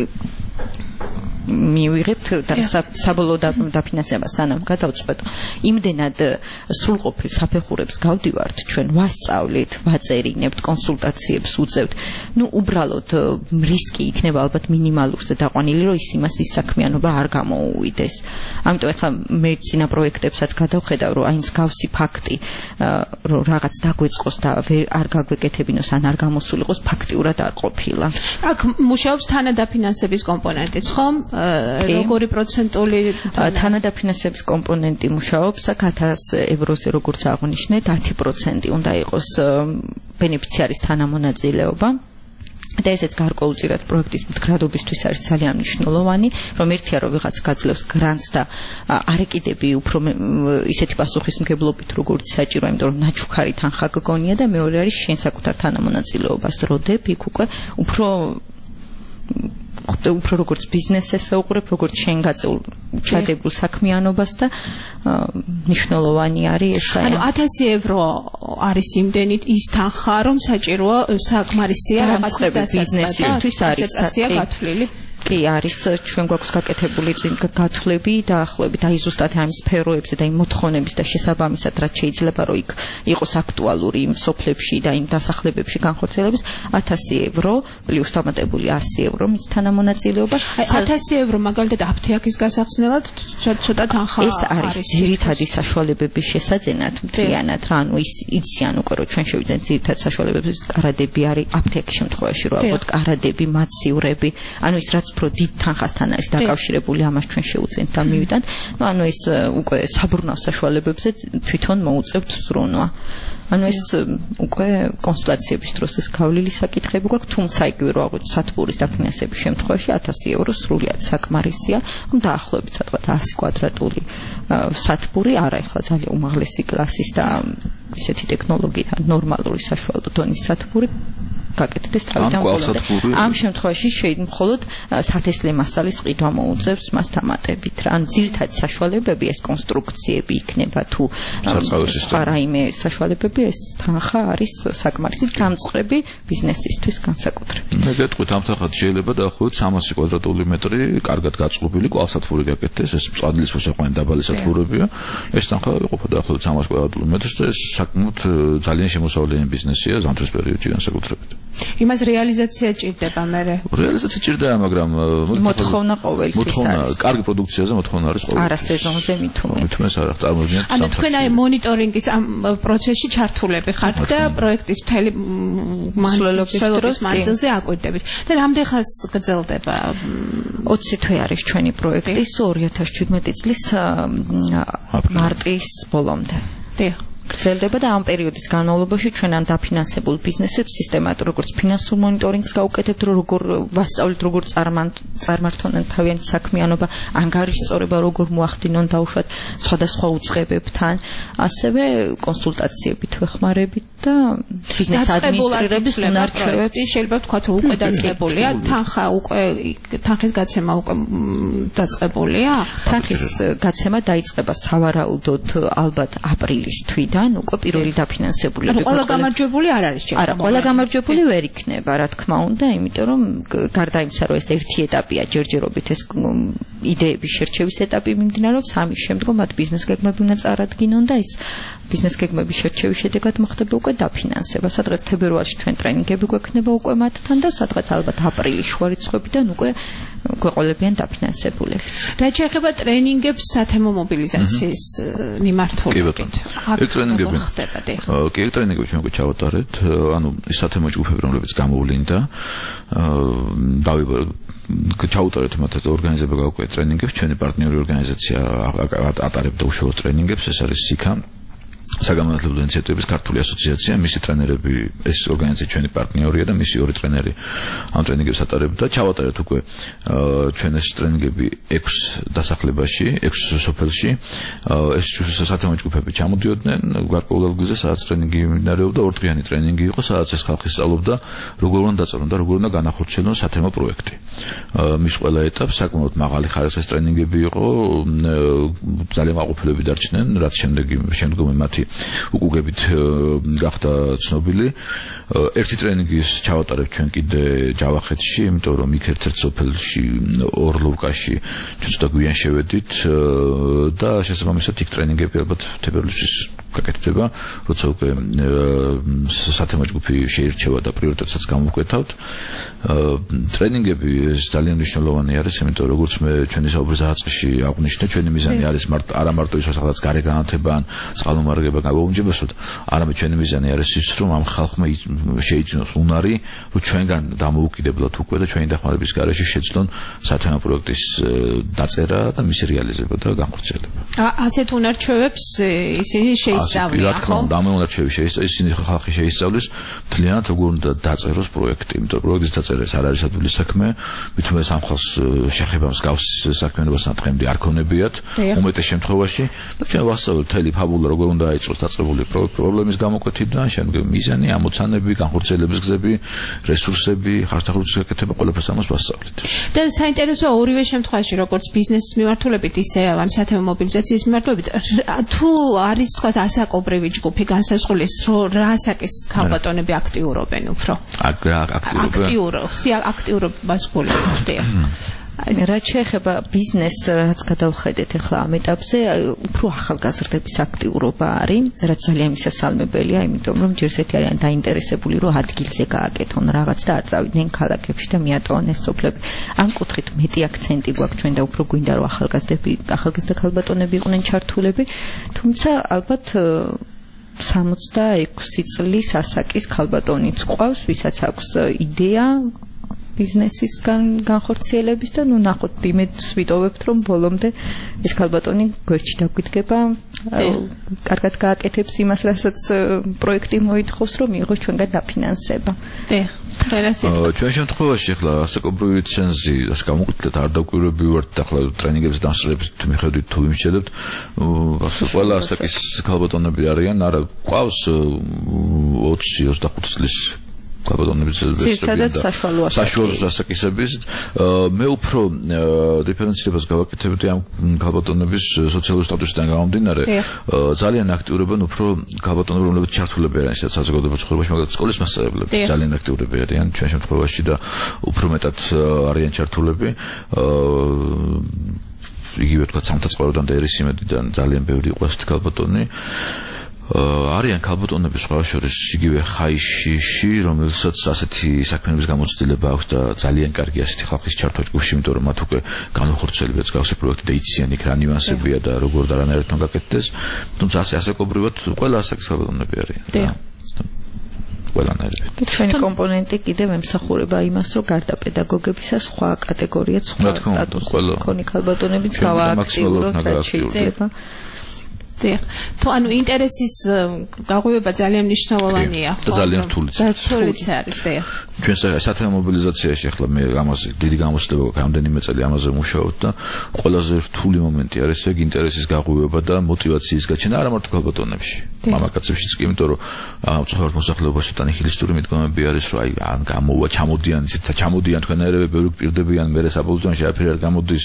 მივიღებთ და საბოლოო დაფინანსებას სანამ გადავწყვეტ. იმდენად სრულყოფილ საფეხურებს გავდივართ, ჩვენ ვასწავლით, ვაწერინებთ, კონსულტაციებს უწევთ. ნუ უბრალოდ რისკი იქნება ალბათ მინიმალურზე დაყვანილი, რომ ის იმას ის საქმიანობა არ გამოუვიდეს. ამიტომ ახლა მე წინა პროექტებსაც გადავხედავ, რომ აი მსგავსი ფაქტი, რომ რაღაც დაგვეწყოს და არ გაგვეკეთებინოს ან არ გამოსულიყოს, ფაქტიურად არ ყოფილა. აქ მუშაობს თანადაფინანსების კომპონენტიც, ხომ? როგორი პროცენტული თანადაფინანსების კომპონენტი მუშაობს, აქ ათას ევროზე როგორც აღნიშნეთ, ათი პროცენტი უნდა იყოს ბენეფიციარის თანამონაწილეობა. და ესეც გარკვეულწილად პროექტის მდგრადობისთვის არის ძალიან მნიშვნელოვანი, რომ ერთია რომ ვიღაც გაძლევს გრანტს და არ ეკიდები უფრო ისეთი პასუხისმგებლობით როგორც საჭიროა, იმიტომ რომ ნაჩუქარი თანხა გგონია და მეორე არის შენ საკუთარ თანამონაწილეობას როდებ იქ უკვე უფრო უფრო როგორც ბიზნესს ესაუყრებ, როგორც შენ გაწეულ ჩადებულ საქმიანობას და მნიშვნელოვანი არის ეს. ანუ ათასი евро არის იმდენით ის თანხა, რომ საჭიროა საკმარისია რაღაც ბიზნესისთვის არის საკმარისია გათვლილი. კი არის ჩვენ გვაქვს გაკეთებული გათვლები და ახლობებით აი ზუსტად ამ სფეროებზე და იმ მოთხოვნების და შესაბამისად რაც შეიძლება რომ იქ იყოს აქტუალური იმ სოფლებში და იმ დასახლებებში განხორციელების ათასი ევრო პლუს დამატებული ასი ევრო მის თანამონაწილეობა. ათასი ევრო მაგალითად აფთიაქის გასახსნელად ცოტა თანხა ეს არის ძირითადი საშუალებების შესაძენად მთლიანად რა ანუ ის იციან უკვე რომ ჩვენ შევიძენთ ძირითად საშუალებების კარადები არის აფთიაქის შემთხვევაში რომ ალბათ კარადები მაცივრები ანუ ის რაც უფრო დიდ თანხასთან არის დაკავშირებული ამას ჩვენ შევუძენთ და მივიდანთ ანუ ეს უკვე საბრუნავ საშუალებებზე თვითონ მოუწევთ ზრუნვა ანუ ეს უკვე კონსულტაციების დროს ეს გავლილი საკითხები გვაქვს თუმცა იგივე რო აღვიქვით სათბურის დაფინანსების შემთხვევაში ათასი ევრო სრულიად საკმარისია დაახლოებით სადღაც ასი კვადრატული სათბური არა ეხლა ძალიან უმაღლესი კლასის და ისეთი ტექნოლოგიით ნორმალური საშუალო დონის სათბური გაკეთდეს თავიდან ბოლომდე. ამ შემთხვევაში შეიძლება მხოლოდ სათესლე მასალის ყიდვა მოუწევს მას დამატებით რა. ანუ ძირითადი საშუალებები ეს კონსტრუქციები იქნება თუ სხვა რაიმე საშუალებები ეს თანხა არის საკმარისი დამწყები ბიზნესისთვის განსაკუთრებით. მე გეტყვით ამ თანხად შეიძლება დაახლოებით სამასი კვადრატული მეტრი კარგად გაწყობილი კვალსათბური გაკეთდეს ეს მწვადის მოსაყვანი დაბალი სათბურებია. ეს თანხა იყოფა დაახლოებით სამასი კვადრატული მეტრს და ეს საკმაოდ ძალიან შემოსავლიანი ბიზნესია ზამთრის პერიოდში განსაკუთრებით. იმას რეალიზაცია ჭირდება მერე. რეალიზაცია ჭირდება, მაგრამ მოთხოვნა ყოველთვის არის. კარგი პროდუქციაზე მოთხოვნა არის ყოველთვის. არა სეზონზე მithume. მithume არა, წარმოიდგინეთ. ანუ თქვენ აი მონიტორინგის ამ პროცესში ჩართულები ხართ და პროექტის მთელი მსვლელობის მანძილზე აკვირდებით. და რამდენ ხანს გრძელდება? ოცი თვე არის ჩვენი პროექტი ორი ათას შვიდმეტი წლის მარტის ბოლომდე. დიახ. გრძელდება და ამ პერიოდის განმავლობაში ჩვენ ამ დაფინანსებულ ბიზნესებს სისტემატურ როგორც ფინანსურ მონიტორინგს გავუკეთებთ, როგორ ვასწავლით, როგორ წარმართონ თავიანთი საქმიანობა, ანგარიშწორება როგორ მოახდინონ დაუშვათ სხვადასხვა უწყებებთან, ასევე კონსულტაციებით ვეხმარებით და ბიზნეს ადმინისტრირების უნარჩვევებს შეიძლება ვთქვათ, რომ უკვე დაწყებულია, თანხა უკვე თანხის გაცემა უკვე დაწყებულია. თანხის გაცემა დაიწყება სავარაუდოდ ალბათ აპრილის თვით. Dan უკვე პირველი დაფინანსებული. ანუ ყველა გამარჯვებული არ არის ჩემს. არა, ყველა გამარჯვებული ვერ იქნება, რა თქმა უნდა, იმიტომ რომ გარდა იმისა, რომ ეს ერთი ეტაპია ჯერჯერობით ეს იდეების შერჩევის ეტაპი მიმდინარეობს, ამის შემდგომ მათ ბიზნეს გეგმები უნდა წარადგინონ და ეს ბიზნეს გეგმების შერჩევის შედეგად მოხდება უკვე დაფინანსება. სადღაც თებერვალში ჩვენ ტრენინგები გვექნება უკვე მათთან და სადღაც ალბათ აპრილის შუა რიცხვებიდან უკვე გვეყოლებიან დაფინანსებულები. რაც შეეხება ტრენინგებს სათემო მობილიზაციის მიმართულებით. ეს ტრენინგები ხდება, კი, ტრენინგები ჩვენ გვჩავატარეთ, ანუ ის სათემო ჯგუფები, რომლებიც გამოვლინდა, ჩაუტარეთ მათ ორგანიზება გავუკვეთ ტრენინგებს, ჩვენი პარტნიორი ორგანიზაცია ატარებდა უშუალოდ ტრენინგებს, ეს არის სიქა. საგამონათლებლო ინიციატივების ქართული ასოციაცია, მისი ტრენერები, ეს ორგანიზაცია ჩვენი პარტნიორია და მისი ორი ტრენერი ამ ტრენინგებს ატარებდა. ჩავატარეთ უკვე ჩვენ ეს ტრენინგები ექვს დასახლებაში, ექვს სოფელში. ეს სათემო ჯგუფები ჩამოდიოდნენ გარკვეულ ადგილზე, სადაც ტრენინგი მიმდინარეობდა, ორდღიანი ტრენინგი იყო, სადაც ეს ხალხი სწავლობდა, როგორ უნდა დაწესონ და როგორ უნდა განახორციელონ სათემო პროექტი. მის ყველა ეტაპს საკმაოდ მაღალი ხარისხის ტრენინგები იყო, ძალიან მაყოფილები დარჩნენ, რაც შემდეგ შემდგომ მათი უკუგებით გახდა ცნობილი. ერთი ტრენინგის ჩავატარებ ჩვენ კიდე ჯავახეთში, იმიტომ რომ იქ ერთ-ერთ სოფელში ორლოვკაში ჩვენ ცოტა გვიან შევედით და შესაბამისად იქ ტრენინგები ალბათ თებერვლისთვის გაკეთდება, როცა უკვე სათემო ჯგუფი შეირჩევა და პრიორიტეტსაც გამოვკვეთავთ. ტრენინგები ეს ძალიან მნიშვნელოვანი არის, იმიტომ რომ როგორც მე ჩვენი საუბრის დაწყებაში აღვნიშნე, ჩვენი მიზანი არის არა მარტო ის, რომ სადღაც გარე განათება ან წყალმომარაგება გავაუმჯობესოთ, არამედ ჩვენი მიზანი არის ის, რომ ამ ხალხმა შეიძინოს უნარი, რომ ჩვენგან დამოუკიდებლად უკვე და ჩვენი დახმარების გარეშე შეძლონ სათემო პროექტის დაწერა და მისი რეალიზება და განხორციელება. ასეთ უნარჩვევებს ისინი შეისწავლიან, ხო? და ამ უნარჩვევებს შეისწავლიან, ისინი ხალხი შეისწავლის მთლიანად როგორ უნდა დაწეროს პროექტი, იმიტომ რომ პროექტის დაწერა ეს არ არის ადვილი საქმე, მithome ამ ხალხს შეხება მსგავს საქმიანობას ნათხემდი არ ქონებიათ, უმეტეს შემთხვევაში და ჩვენ ვასწავლეთ მთელი ფაბულა როგორ უნდა დაიწყოს დაწყებული პრობლემის გამოკვეთით და შემდეგ მიზანი, ამოცანები, განხორციელების გზები, რესურსები, ხარჯთახურების გაკეთება, ყველაფერს ამას ვასწავლეთ. და საინტერესო ორივე შემთხვევაში, როგორც ბიზნესის მიმართულებით, ისე ამ სათემო მობილიზაციის მიმართულებით, თუ არის თქვა ასაკობრივი ჯგუფი განსაზღვრის რომ რა ასაკის ქალბატონები აქტიურობენ უფრო აქტიურობს აქტიურობას გულისხმობ რაც შეეხება ბიზნესს, რაც გადავხედეთ ახლა ამ ეტაპზე, უფრო ახალგაზრდების აქტიურობა არის, რაც ძალიან მისასალმებელია, იმიტომ რომ ჯერ ერთი არიან დაინტერესებული, რომ ადგილზე გააკეთონ რაღაც და არ წავიდნენ ქალაქებში და მიატოვონ ეს სოფლები. ამ კუთხით მეტი აქცენტი გვაქვს ჩვენ და უფრო გვინდა რომ ახალგაზრდები, ახალგაზრდა ქალბატონები იყვნენ ჩართულები, თუმცა ალბათ სამოცდაექვსი წლის ასაკის ქალბატონიც ყავს, ვისაც აქვს იდეა ბიზნესის განხორციელების და ნუ ნახოთ იმედს ვიტოვებთ რომ ბოლომდე ეს ქალბატონი გვერდში დაგვიდგება კარგად გააკეთებს იმას რასაც პროექტი მოითხოვს რომ მიიღოს ჩვენგან დაფინანსება. ჩვენ შემთხვევაში ახლა ასაკობრივი ცენზი ასე გამოვიდეთ არ დაკვირვები ვართ ახლა ტრენინგებზე დამსწრების მიხედვით თუ იმშელებთ ყველა ასაკის ქალბატონები არიან არა ყავს ოცი ოცდახუთი წლის ქალბატონების საშუალო ასაკისების მე უფრო დიფერენცირებას გავაკეთებდი ამ ქალბატონების სოციალური სტატუსიდან გამომდინარე ძალიან აქტიურობენ უფრო ქალბატონები რომლებიც ჩართულები არიან ისეთ საზოგადოებრივ ცხოვრებაში მაგალითად სკოლის მასწავლებლები ძალიან აქტიურები არიან ჩვენ შემთხვევაში და უფრო მეტად არიან ჩართულები იგივე თქვა სამთაწყაროდან და ერისიმედიდან ძალიან ბევრი იყო ასეთი ქალბატონი არიან ქალბატონები სხვა შორის იგივე ხაიშში რომელსაც ასეთი საქმეების გამოცდილება აქვს და ძალიან კარგი ასეთი ხალხის ჩართვა ჯგუფში იმიტომ რომ მათ უკვე განხორციელებაც გავსე პროექტი და იციან იქ რა ნიუანსებია და როგორ და რანაირად გაკეთდეს თუმცა ასე ასაკობრივად ყველა ასაკის ქალბატონები არიან და ჩვენი კომპონენტი კიდევ ემსახურება იმას რომ გარდა პედაგოგებისა სხვა კატეგორიაც სხვა სტატუსის მქონე ქალბატონებიც გავააქტიუროთ რაც შეიძლება თუ ანუ ინტერესის გაღვივება ძალიან მნიშვნელოვანია ხო და ძალიან რთულიც რთულიც არის და ჩვენ საათე მობილიზაციაში ახლა მე ამაზე დიდი გამოცდილება გვაქვს რამდენიმე წელი ამაზე მუშაობთ და ყველაზე რთული მომენტი არის ეგ ინტერესის გაღვივება და მოტივაციის გაჩენა არა მარტო ქალბატონებში მამაკაცებშიც კი იმიტომ რომ ცხოვრობ მოსახლეობაში და ნიჰილისტური მიდგომები არის რომ აი ან გამოვა ჩამოდიან ისეთ ჩამოდიან თქვენაერები ბევრი პირდებიან მე საბოლოოში არაფერი არ გამოდის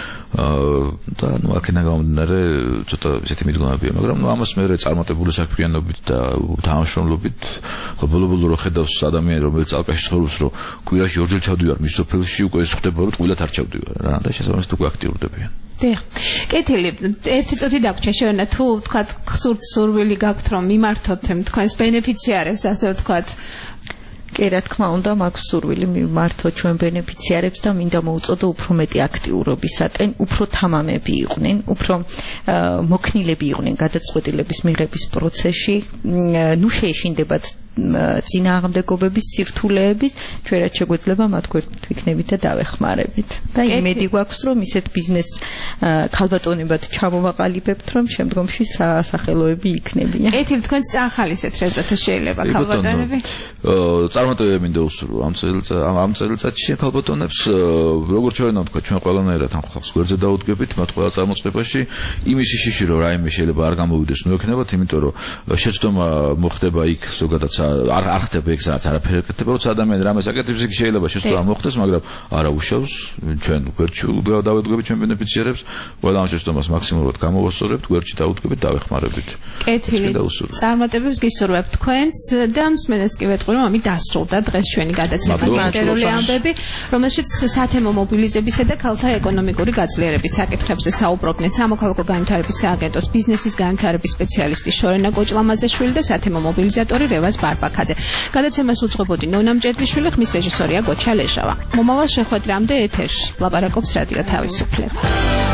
და ნუ აქედან გამომდინარე ცოტა ისეთი მიდგომებია მაგრამ ნუ ამას მე წარმატებული საქმიანობით და თანამშრომლობით ბოლო-ბოლო რო ხედავს ადამიანი რომელიც ალყაში ცხოვრობს რომ კვირაში ორჯერ ჩავდივარ მის სოფელში უკვე ეს ხდება რომ ტყუილად არ ჩავდივარ რა და შესაბამისად უკვე აქტიურდებიან დიახ კეთილი ერთი წუთი დაგვრჩა შევენა თუ თქვათ სურვილი გაქვთ რომ მიმართოთ თქვენს ბენეფიციარებს ასე ვთქვათ კი რა თქმა უნდა მაქვს სურვილი მიმართოთ ჩვენ ბენეფიციარებს და მინდა მოუწოდო უფრო მეტი აქტიურობისაკენ უფრო თამამები იყვნენ უფრო მოქნილები იყვნენ გადაწყვეტილების მიღების პროცესში ნუ შეეშინდებათ წინააღმდეგობების სირთულეების ჩვენ რაც შეგვეძლება მათ გვერდით ვიქნებით და დავეხმარებით და იმედი გვაქვს რომ ისეთ ბიზნეს ქალბატონებად ჩამოვაყალიბებთ რომ შემდგომში სასახელოები იქნებიან კეთილი თქვენს წახალისეთ რეზო თუ შეიძლება ქალბატონები წარმატებები მინდა უსურვო ამ წელიწად ამ წელიწადში ქალბატონებს როგორც ჩვენ ვთქვა ჩვენ ყველანაირად ამ ხალხს გვერდზე დაუდგებით მათ ყველა წარმოწმებაში იმის შიში რომ რაიმე შეიძლება არ გამოვიდეს ნუ ექნებათ იმიტომ რომ შეცდომა მოხდება იქ ზოგადად არ არ ხდება ეგ სადაც არაფერი ხდება როცა ადამიანი რამეს აკეთებს იქ შეიძლება შეცდომა მოხდეს მაგრამ არა უშავს ჩვენ გვერდში დავედგებით ჩვენ ბენეფიციარებს ყველა ამ შეცდომას მაქსიმალურად გამოვასწორებთ გვერდში დაუდგებით დავეხმარებით კეთილი წარმატებებს გისურვებთ თქვენს და მსმენელს კი ვეტყვი რომ ამით დასრულდა დღეს ჩვენი გადაცემა ინტერვიუ ამბები რომელშიც სათემო მობილიზებისა და ქალთა ეკონომიკური გაძლიერების საკითხებზე საუბრობდნენ სამოქალაქო განვითარების სააგენტოს ბიზნესის განვითარების სპეციალისტი შორენა კოჭლამაზეშვილი და სათემო მობილიზატორი რევაზ ბარბაქაძე. გადაცემას უძღვებოდი ნონა მჭედლიშვილი, ხმის რეჟისორია გოჩა ლეჟავა. მომავალ შეხვედრამდე ეთერში ლაპარაკობს რადიო თავისუფლება.